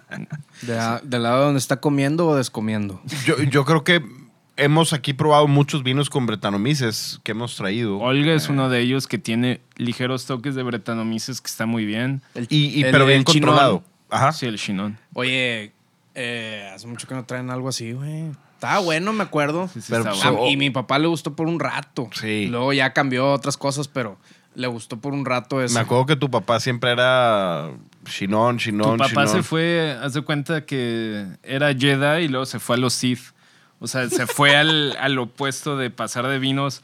De a- ¿Del lado donde está comiendo o descomiendo? Yo, yo creo que hemos aquí probado muchos vinos con Brettanomyces que hemos traído. Olga es uno de ellos que tiene ligeros toques de Brettanomyces que está muy bien. El- Y, y- el- pero bien el chinón. controlado. Ajá. Sí, el Chinon. Oye, eh, hace mucho que no traen algo así, güey. Estaba bueno, me acuerdo. Sí, sí, Pero, está pues, bueno. A- y mi papá le gustó por un rato. Sí. Luego ya cambió otras cosas, pero le gustó por un rato eso. Me acuerdo que tu papá siempre era Chinon, Chinon, Tu papá Chinon. se fue, haz de cuenta que era Jedi y luego se fue a los Sith. O sea, se fue al, al opuesto de pasar de vinos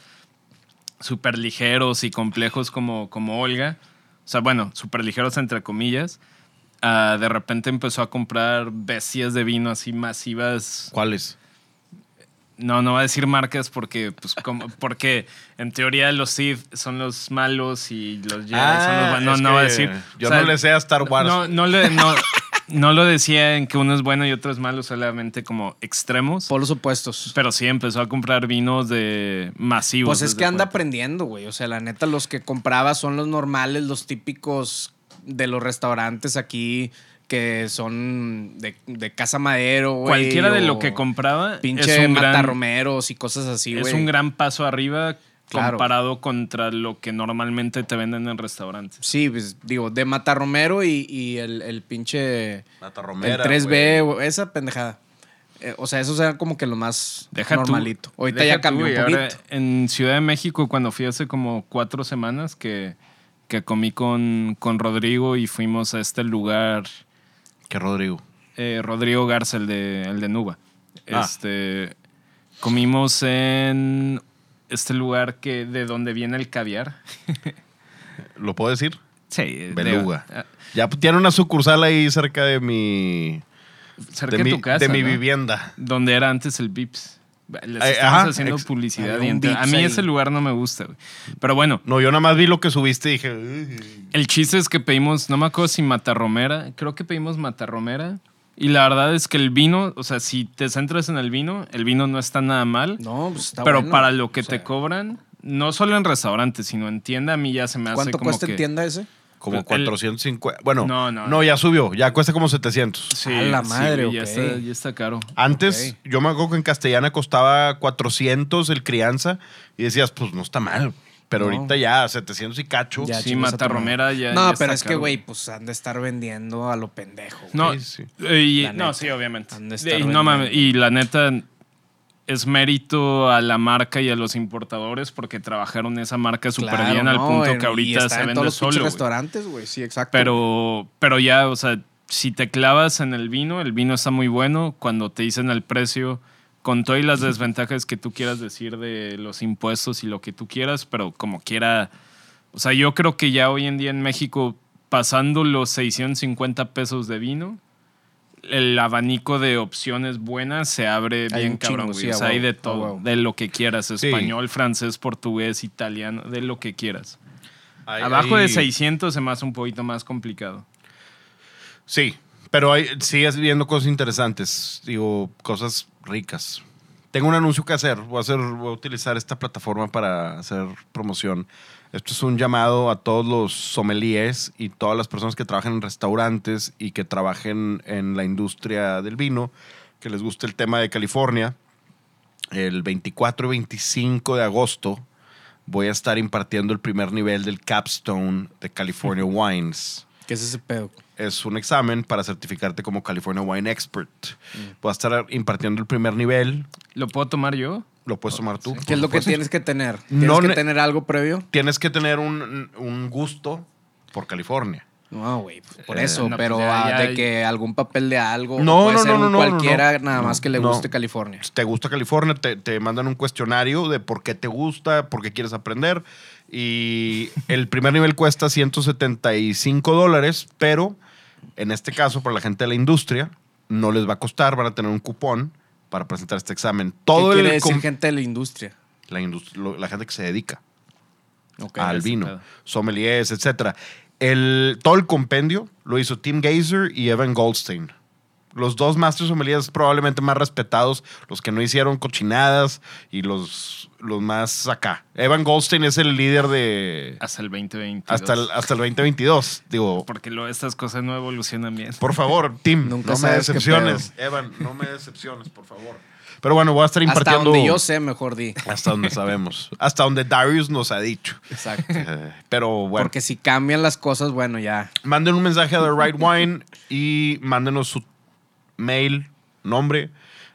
súper ligeros y complejos como, como Olga. O sea, bueno, súper ligeros entre comillas. A de repente empezó a comprar bestias de vino así masivas. ¿Cuáles? No, no voy a decir marcas porque, pues, como, porque en teoría los Sith son los malos y los Jedi son los buenos. No, Ah, es no voy a que decir. Yo O sea, no le sé a Star Wars. no, no, le- no, no lo decía en que uno es bueno y otro es malo, solamente como extremos. Polos opuestos. Pero sí empezó a comprar vinos de masivos. Pues es haz que de anda cuenta. aprendiendo, güey. O sea, la neta, los que compraba son los normales, los típicos de los restaurantes aquí que son de, de Casa Madero, güey. Cualquiera de o lo que compraba Pinche es un gran, matarromeros y cosas así, güey. es un gran paso arriba Claro. comparado contra lo que normalmente te venden en restaurantes. Sí, pues digo, de Matarromero y, y el, el pinche. Nata Romera, el tres B, güey. güey, esa pendejada. Eh, o sea, esos eran como que lo más Deja tú- normalito. Ahorita deja ya cambió tú, un y ahora poquito. en Ciudad de México, cuando fui hace como cuatro semanas, que, que comí con, con Rodrigo y fuimos a este lugar, Que Rodrigo. eh, Rodrigo Garza, el de, el de Nuba. Ah. Este, comimos en este lugar que, de donde viene el caviar. ¿Lo puedo decir? Sí, de- Beluga. ah, Ya tiene una sucursal ahí cerca de mi... cerca de de, mi, tu casa. de mi ¿no? vivienda. Donde era antes el Vips. Les Eh, estamos ajá, haciendo ex- publicidad. había y un ente- a Vips mí ahí. ese lugar no me gusta, güey. Pero bueno, No, yo nada más vi lo que subiste y dije... "Uy". el chiste es que pedimos, no me acuerdo si matarromera, creo que pedimos matarromera. Y la verdad es que el vino, o sea, si te centras en el vino, el vino no está nada mal. No, pues está pero bueno. para lo que O sea, te cobran, no solo en restaurantes, sino en tienda, a mí ya se me hace ¿Cuánto como cuesta que... en tienda ese? Como El- cuatrocientos cincuenta. Bueno, No, no, no. ya subió. Ya cuesta como setecientos. Sí, A la sí, madre, güey, ya, ok. está, ya está caro. Antes, Ok. yo me acuerdo que en Castellana costaba cuatrocientos el crianza y decías, pues no está mal. Pero No. ahorita ya setecientos y cacho. Ya, Sí, chingas a tu matarromera madre. ya- No, ya pero está es que, caro. güey, pues han de estar vendiendo a lo pendejo. güey. No, Sí, sí. eh, y- La no neta. sí, obviamente. Han de estar Y, no mames, vendiendo. y la neta es mérito a la marca y a los importadores porque trabajaron esa marca súper Claro, bien al no, punto en- que y ahorita está se en vende todos los pinches solo. güey. restaurantes, güey. Sí, exacto. Pero, pero ya, o sea, si te clavas en el vino, el vino está muy bueno. Cuando te dicen el precio, con todas las desventajas que tú quieras decir de los impuestos y lo que tú quieras, pero como quiera... O sea, yo creo que ya hoy en día en México, pasando los seiscientos cincuenta pesos de vino, el abanico de opciones buenas se abre Hay bien un cabrón, chingo, güey. sí, O sea, a hay huevo, de a todo, huevo. de lo que quieras. Sí. Español, francés, portugués, italiano, de lo que quieras. Hay- Abajo hay- de seiscientos se me hace un poquito más complicado. Sí, pero hay, sigues viendo cosas interesantes, digo, cosas ricas. Tengo un anuncio que hacer. Voy a, hacer, voy a utilizar esta plataforma para hacer promoción. Esto es un llamado a todos los sommeliers y todas las personas que trabajan en restaurantes y que trabajen en la industria del vino, que les guste el tema de California. El veinticuatro y veinticinco de agosto voy a estar impartiendo el primer nivel del Capstone de California Wines. ¿Qué es ese pedo? Es un examen para certificarte como California Wine Expert. Voy a estar impartiendo el primer nivel. ¿Lo puedo tomar yo? Lo puedes tomar tú. ¿Qué es lo que Pues, tienes que tener? ¿Tienes No que ne- tener algo previo? Tienes que tener un, un gusto por California. No, güey, pues, por Eh, eso, no, pero pues ya- ah, ya de hay- que algún papel de algo, No, puede no, ser no, no, un no, cualquiera, no, nada no, más que le no. guste California. Si te gusta California, te, te mandan un cuestionario de por qué te gusta, por qué quieres aprender. Y el primer nivel cuesta ciento setenta y cinco dólares, pero en este caso, para la gente de la industria, no les va a costar, van a tener un cupón para presentar este examen. Todo ¿Qué quiere el decir com- gente de la industria? la, indust- lo- la gente que se dedica Ok, al ese vino, pedo. sommeliers, etcétera. El, todo el compendio lo hizo Tim Gazer y Evan Goldstein. Los dos Master Sommeliers probablemente más respetados, los que no hicieron cochinadas y los, los más acá. Evan Goldstein es el líder de... Hasta el veinte veintidós. Hasta el, hasta el veinte veintidós. Digo, Porque lo, estas cosas no evolucionan bien. por favor, Tim, Nunca no me sabes qué decepciones. Evan, no me decepciones, por favor. Pero bueno, voy a estar Hasta impartiendo... donde yo sé, mejor di. Hasta donde sabemos. Hasta donde Darius nos ha dicho. Exacto. Eh, pero bueno. Porque si cambian las cosas, bueno, ya. Manden un mensaje a The Right Wine y mándenos su mail, nombre.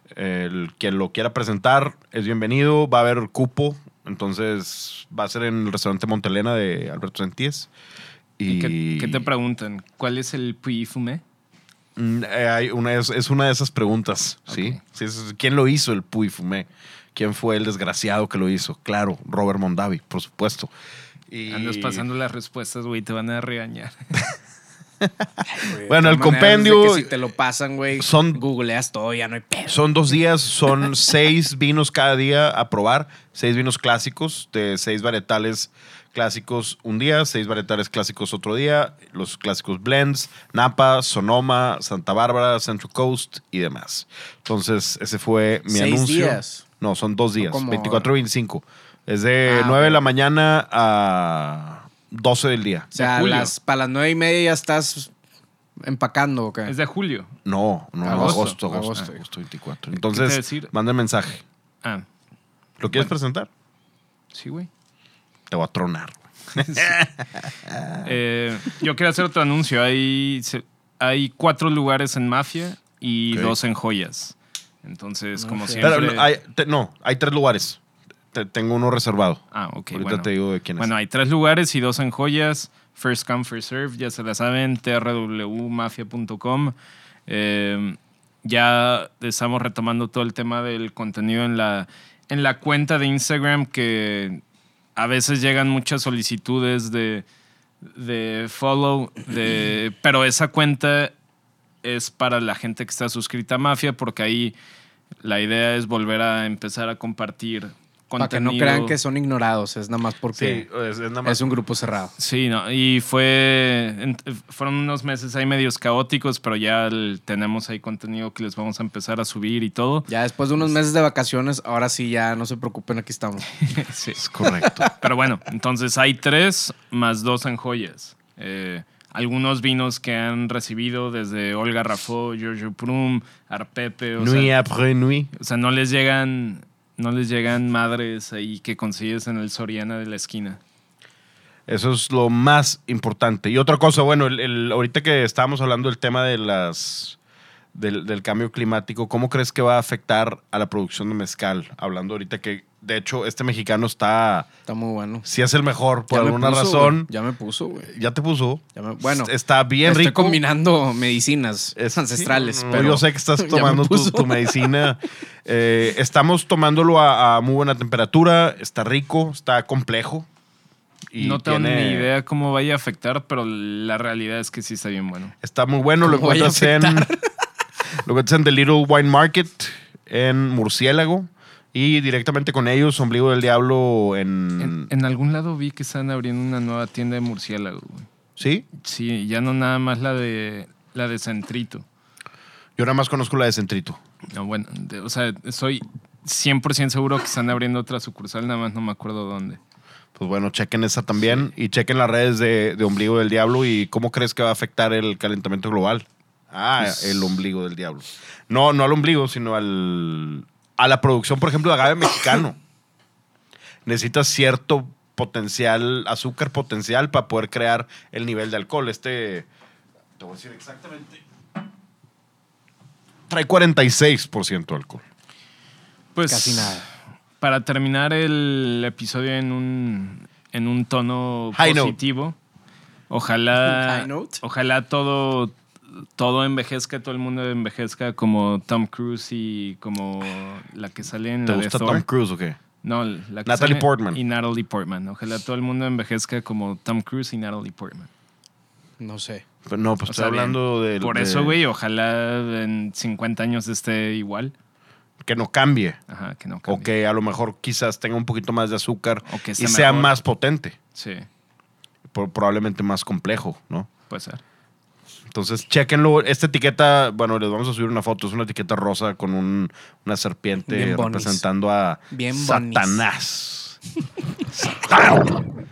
El quien lo quiera presentar es bienvenido. Va a haber cupo. Entonces va a ser en el restaurante Montelena de Alberto Sentíes. Y ¿Qué, qué te preguntan? ¿Cuál es el Puy Fumé? Mm, eh, hay una, es, es una de esas preguntas. ¿Sí? Ok. Sí, es- ¿Quién lo hizo el Puy Fumé? ¿Quién fue el desgraciado que lo hizo? Claro, Robert Mondavi, por supuesto. Y... Andas pasando las respuestas, güey, te van a regañar. Bueno, De el todas maneras, compendio- de que si te lo pasan, güey, Son- googleas todo, ya no hay pedo. Son dos días, son seis vinos cada día a probar, seis vinos clásicos de seis varietales clásicos un día, seis varietales clásicos otro día, los clásicos blends, Napa, Sonoma, Santa Bárbara, Central Coast y demás. Entonces, ese fue mi ¿Seis anuncio. días? No, son dos días, como- veinticuatro y veinticinco. Es de Ah, nueve de ok. la mañana a doce del día. O sea, julio. las, para las nueve y media ya estás empacando, ¿o qué? Es de julio. No, no, Agosto, agosto, agosto, agosto, agosto. veinticuatro. ¿Qué te Entonces, iba a decir? manda mensaje. Ah, ¿Lo quieres presentar? sí, güey. Te voy a tronar. Eh, yo quiero hacer otro anuncio. Hay, se- hay cuatro lugares en Mafia y Ok. dos en Joyas. Entonces, como Mafia. siempre... Pero no, hay, te- no, hay tres lugares. Te- tengo uno reservado. Ah, ok, Ahorita bueno. te digo de quién es. Bueno, hay tres lugares y dos en Joyas. First come, first serve, ya se la saben, t r w mafia punto com. Eh, ya estamos retomando todo el tema del contenido en la, en la cuenta de Instagram, que a veces llegan muchas solicitudes de, de follow, de, pero esa cuenta es para la gente que está suscrita a Mafia, porque ahí la idea es volver a empezar a compartir Para que no contenido. crean que son ignorados, es nada más sí, porque es, es nada más. es un grupo cerrado. Sí, no, y fue, en- fueron unos meses ahí medios caóticos, pero ya el- tenemos ahí contenido que les vamos a empezar a subir y todo. Ya después de unos meses de vacaciones, ahora sí ya no se preocupen, aquí estamos. Sí. Es correcto. Pero bueno, entonces hay tres más dos en Joyas. Eh, algunos vinos que han recibido desde Olga Rafó, Giorgio Prum, Arpepe, o Nuit sea, après nuit. o sea, no les llegan, no les llegan madres ahí que consigues en el Soriana de la esquina. Eso es lo más importante. Y otra cosa, bueno, el, el- ahorita que estábamos hablando del tema de las del, del cambio climático, ¿cómo crees que va a afectar a la producción de mezcal? Hablando ahorita que, de hecho, este mexicano está... Está muy bueno. Sí es el mejor, por Ya me alguna puso, razón. güey. Ya me puso, güey. Ya te puso. Ya me- bueno, Está bien estoy rico. combinando medicinas Es- ancestrales. sí, no, no, pero yo sé que estás ya me tomando tu, puso. tu medicina. Eh, estamos tomándolo a, a muy buena temperatura. Está rico, está complejo. Y no tengo tiene- ni idea cómo vaya a afectar, pero la realidad es que sí está bien bueno. Está muy bueno. Lo ¿Cómo vaya a encuentras en, lo encuentras en The Little Wine Market, en Murciélago. Y directamente con ellos, Ombligo del Diablo en... En, en algún lado vi que están abriendo una nueva tienda de murciélago, güey. ¿Sí? Sí, ya no nada más la de la de Centrito. Yo nada más conozco la de Centrito. No, bueno, de- o sea, soy cien por ciento seguro que están abriendo otra sucursal, nada más no me acuerdo dónde. Pues bueno, chequen esa también. Y chequen las redes de, de Ombligo del Diablo. ¿Y cómo crees que va a afectar el calentamiento global? Ah, Pues- el ombligo del diablo. No, no al ombligo, sino al, a la producción, por ejemplo, de agave mexicano. Necesitas cierto potencial, azúcar potencial para poder crear el nivel de alcohol. Este, te voy a decir exactamente, trae cuarenta y seis por ciento de alcohol. Pues Casi nada. para terminar el episodio en un en un tono High note. positivo, ojalá High note. ojalá todo todo envejezca, todo el mundo envejezca como Tom Cruise y como la que sale en ¿Te la de gusta Thor. Tom Cruise o qué? No, la que Natalie sale- Portman. Y Natalie Portman. Ojalá todo el mundo envejezca como Tom Cruise y Natalie Portman. No sé. Pero no, pues O estoy sea, bien. hablando de... Por de- eso, güey, ojalá en cincuenta años esté igual. Que no cambie. Ajá, que no O cambie. que a lo mejor quizás tenga un poquito más de azúcar O que y esté sea mejor. más potente. Sí, Por- probablemente más complejo, ¿no? puede ser. Entonces, chéquenlo. Esta etiqueta, bueno, les vamos a subir una foto. Es una etiqueta rosa con un- una serpiente Bien bonis. representando a Bien Satanás. Satán.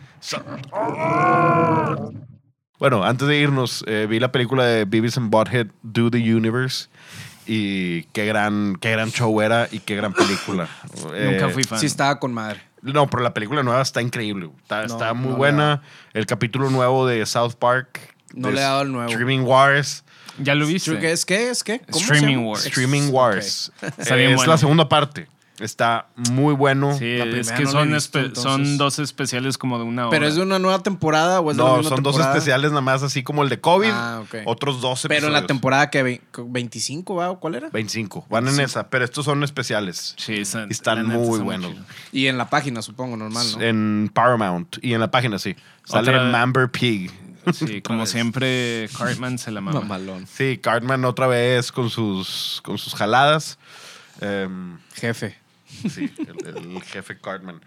Satán. Bueno, antes de irnos, eh, vi la película de Beavis and Butthead, Do the Universe. Y qué gran, qué gran show era y qué gran película. Nunca Eh, fui fan. Sí estaba con madre. No, pero la película nueva está increíble. Está, No, está muy no le buena. El capítulo nuevo de South Park. No de le he dado el nuevo. Streaming Wars. ¿Ya lo viste? ¿Qué es qué? ¿Es qué? ¿Cómo se Streaming llama? Wars. Streaming Wars. Está Eh, bien es bueno. la segunda parte. Está muy bueno. Sí, La es primera que no la son, he visto, espe- entonces. son dos especiales como de una hora. ¿Pero es de una nueva temporada o es de la No, misma son dos temporada? especiales nada más, así como el de COVID. Ah, ok. Otros dos Pero en la episodios. temporada que veinticinco, ¿va? ¿O cuál era? veinticinco. Van en esa, pero estos son especiales. Sí, están, Y están la neta, muy están buenos. chidos. Y en la página, supongo, normal, ¿no? En Paramount y en la página, sí. Sale Otra- Mamber Pig. Sí, como vez. siempre, Cartman se la mama. Mamalón. Sí, Cartman otra vez con sus, con sus jaladas. Em, Jefe. Sí, el, el jefe Cartman.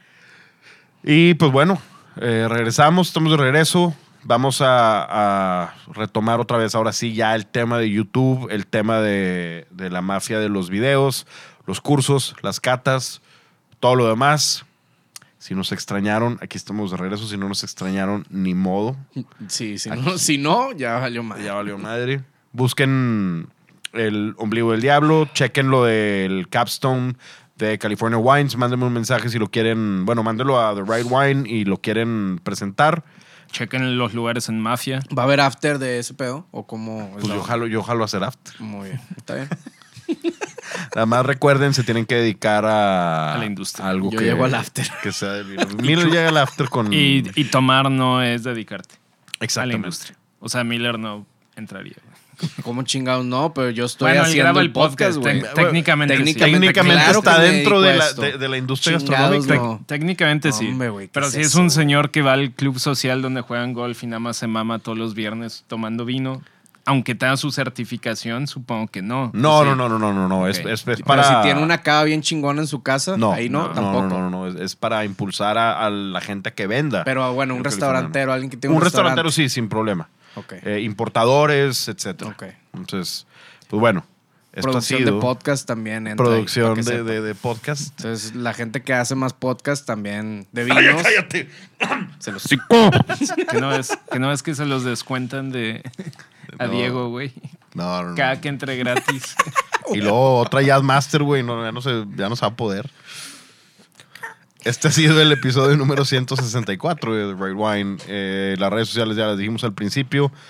Y pues bueno, eh, regresamos, estamos de regreso. Vamos a, a retomar otra vez, ahora sí, ya el tema de YouTube, el tema de, de la mafia de los videos, los cursos, las catas, todo lo demás. Si nos extrañaron, aquí estamos de regreso. Si no nos extrañaron, ni modo. Sí, si no, si no, ya valió mal. Ya valió madre. Busquen el Ombligo del Diablo, chequen lo del Capstone de California Wines, mándenme un mensaje si lo quieren, bueno, mándenlo a The Right Wine y lo quieren presentar. Chequen los lugares en Mafia. ¿Va a haber after de ese pedo? ¿O cómo? es Pues la- yo jalo, yo jalo a hacer after. Muy bien. Está bien. Nada más recuerden, se tienen que dedicar a, A la industria. a algo Yo que, llego al after. que sea del vino. Miller llega al after con... Y, y tomar no es dedicarte a la Exactamente. industria. O sea, Miller no entraría. güey. ¿Cómo chingados no? Pero yo estoy Bueno, él haciendo graba el el podcast, podcast. güey. Tec- técnicamente sí. técnicamente, Técnicamente claro está que me dentro dedico de a la, esto. de, de la industria Chingados, gastronómica. no. Tec- técnicamente sí. Hombre, güey, ¿qué Pero es si es eso, un güey? señor que va al club social donde juegan golf y nada más se mama todos los viernes tomando vino, aunque tenga su certificación, supongo que no. No, Sí. no, no, no, no, no, no. Es, Ok. es- es Pero para... si tiene una cava bien chingona en su casa, No, ahí no, no, tampoco. No, no, no, no. Es, es para impulsar a, a la gente que venda. Pero bueno, un Lo restaurantero, alguien que tiene un un, restaurantero sí, sin problema. Ok. Eh, importadores, etcétera. Ok. Entonces, pues bueno, esto Producción ha sido de podcast también entra ahí, producción para que de, sepa. de- de podcast. Entonces, la gente que hace más podcast también de vinos, ¡Cállate! se los... Que no es que, no es que se los descuentan de a No. Diego, güey. No, no, no. Cada que entre gratis. Y luego otra Jazz Master, güey. No, ya, no se, ya no se va a poder. Este ha sido el episodio número ciento sesenta y cuatro de The Right Wine. Eh, las redes sociales ya las dijimos al principio.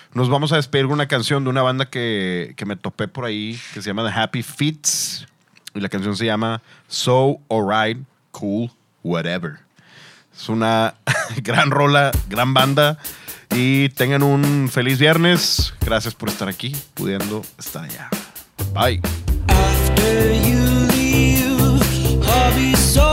Nos vamos a despedir con una canción de una banda que, que me topé por ahí, que se llama The Happy Feets. Y la canción se llama So Alright, Cool, Whatever. Es una gran rola, gran banda. Y tengan un feliz viernes. Gracias por estar aquí, pudiendo estar allá. Bye. After you leave, I'll be so